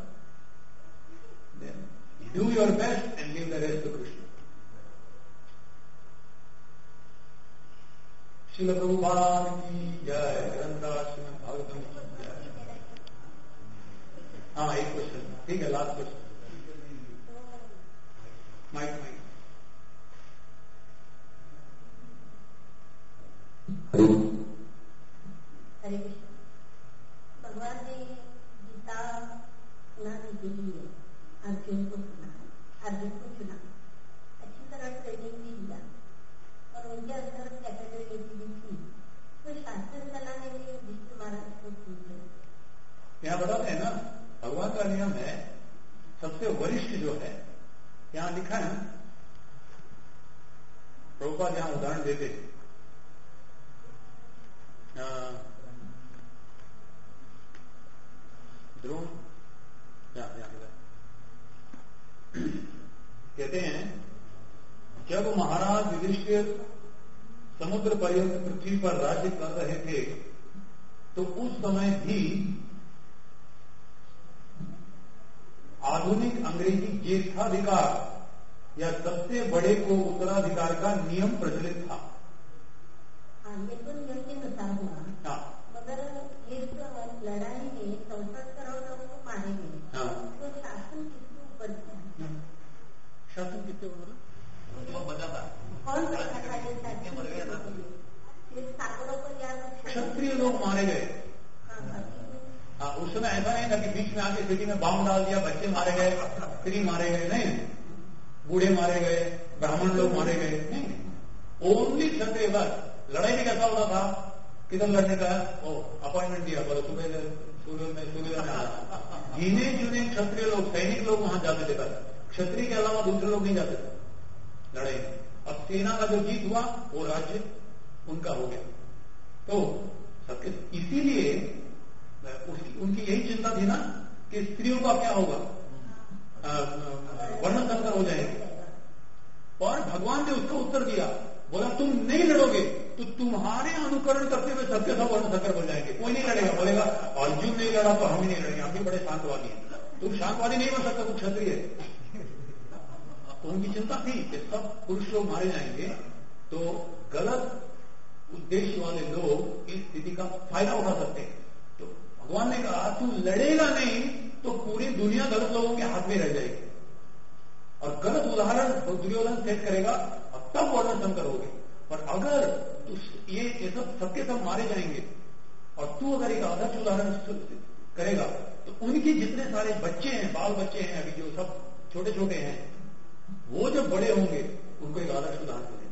Do your best and give the rest to Krishna. Srila Prabhupada की जय, ग्रंथराज श्रीमद् भागवतम की जय। हाँ, एक क्वेश्चन, ठीक है, last question. Mike mike Hare Hare Krishna. भगवान ने गीता सुनाने के लिए अर्जुन को सुना, अर्जुन को चुना, अच्छी तरह ट्रेनिंग भी दिया और उनके अंदर कैपेबिलिटी भी थी। तो शास्त्र चलाने में विष्णु महाराज को पूछे। यहाँ बताते हैं ना, भगवान का नियम है सबसे वरिष्ठ जो है, यहाँ लिखा है ना, प्रभुपाद यहाँ उदाहरण देते हैं। ध्रुव कहते हैं जब महाराज युधिष्ठिर समुद्र पर्यंत पृथ्वी पर राज्य कर रहे थे तो उस समय भी आधुनिक अंग्रेजी ज्येष्ठाधिकार या सबसे बड़े को उत्तराधिकार का नियम प्रचलित था। हाँ, ये तो नियम के अनुसार हुआ। हाँ, मगर इस लड़ाई में चौसठ करोड़ लोगों को मारे गए। हाँ, तो शासन किसके ऊपर था? शासन किसके ऊपर? वो बता था कौन बैठा था ये शासन? मर गया था। सिर्फ ठाकुरों को या क्षत्रिय लोग मारे गए। हाँ, उस समय ऐसा नहीं था कि बीच में आके सिटी में बम डाल दिया, बच्चे मारे गए, स्त्री मारे गए, नहीं, बूढ़े मारे गए, ब्राह्मण लोग मारे गए, नहीं, ओनली क्षत्रिय। बस लड़ाई भी कैसा होता था, किधर लड़ने का, ओ अपॉइंटमेंट दिया, बोलो सुबह सूर्य में सूर्य में आना। गिने चुने क्षत्रिय लोग, सैनिक लोग वहां जाते थे। बस क्षत्रिय के अलावा दूसरे लोग नहीं जाते थे लड़ाई में। अब सेना का जो जीत हुआ वो राज्य उनका हो गया। तो सबके इसीलिए उनकी यही चिंता थी ना कि स्त्रियों का क्या होगा, वर्ण संकर हो जाएंगे। और भगवान ने उसका उत्तर दिया, बोला तुम नहीं लड़ोगे तो तुम्हारे अनुकरण करते हुए सबके सब वर्ण संकर हो जाएंगे, कोई नहीं लड़ेगा। बोलेगा अर्जुन नहीं लड़ा तो हम ही नहीं लड़ेंगे, हम भी बड़े शांतवादी हैं। तुम शांतवादी नहीं बन सकते, तुम क्षत्रिय है। तो उनकी चिंता थी कि सब पुरुष लोग मारे जाएंगे तो गलत उद्देश्य वाले लोग इस स्थिति का फायदा उठा सकते हैं। तो भगवान ने कहा तू लड़ेगा नहीं तो पूरी दुनिया गलत लोगों के हाथ में रह जाएगी। और गलत उदाहरण दुर्योधन सेट करेगा और तब वर्ण संकर होगी। और अगर तू ये ये सब सबके सब मारे जाएंगे और तू अगर एक आदर्श उदाहरण करेगा तो उनके जितने सारे बच्चे हैं, बाल बच्चे हैं, अभी जो सब छोटे छोटे हैं, वो जब बड़े होंगे उनको एक आदर्श उदाहरण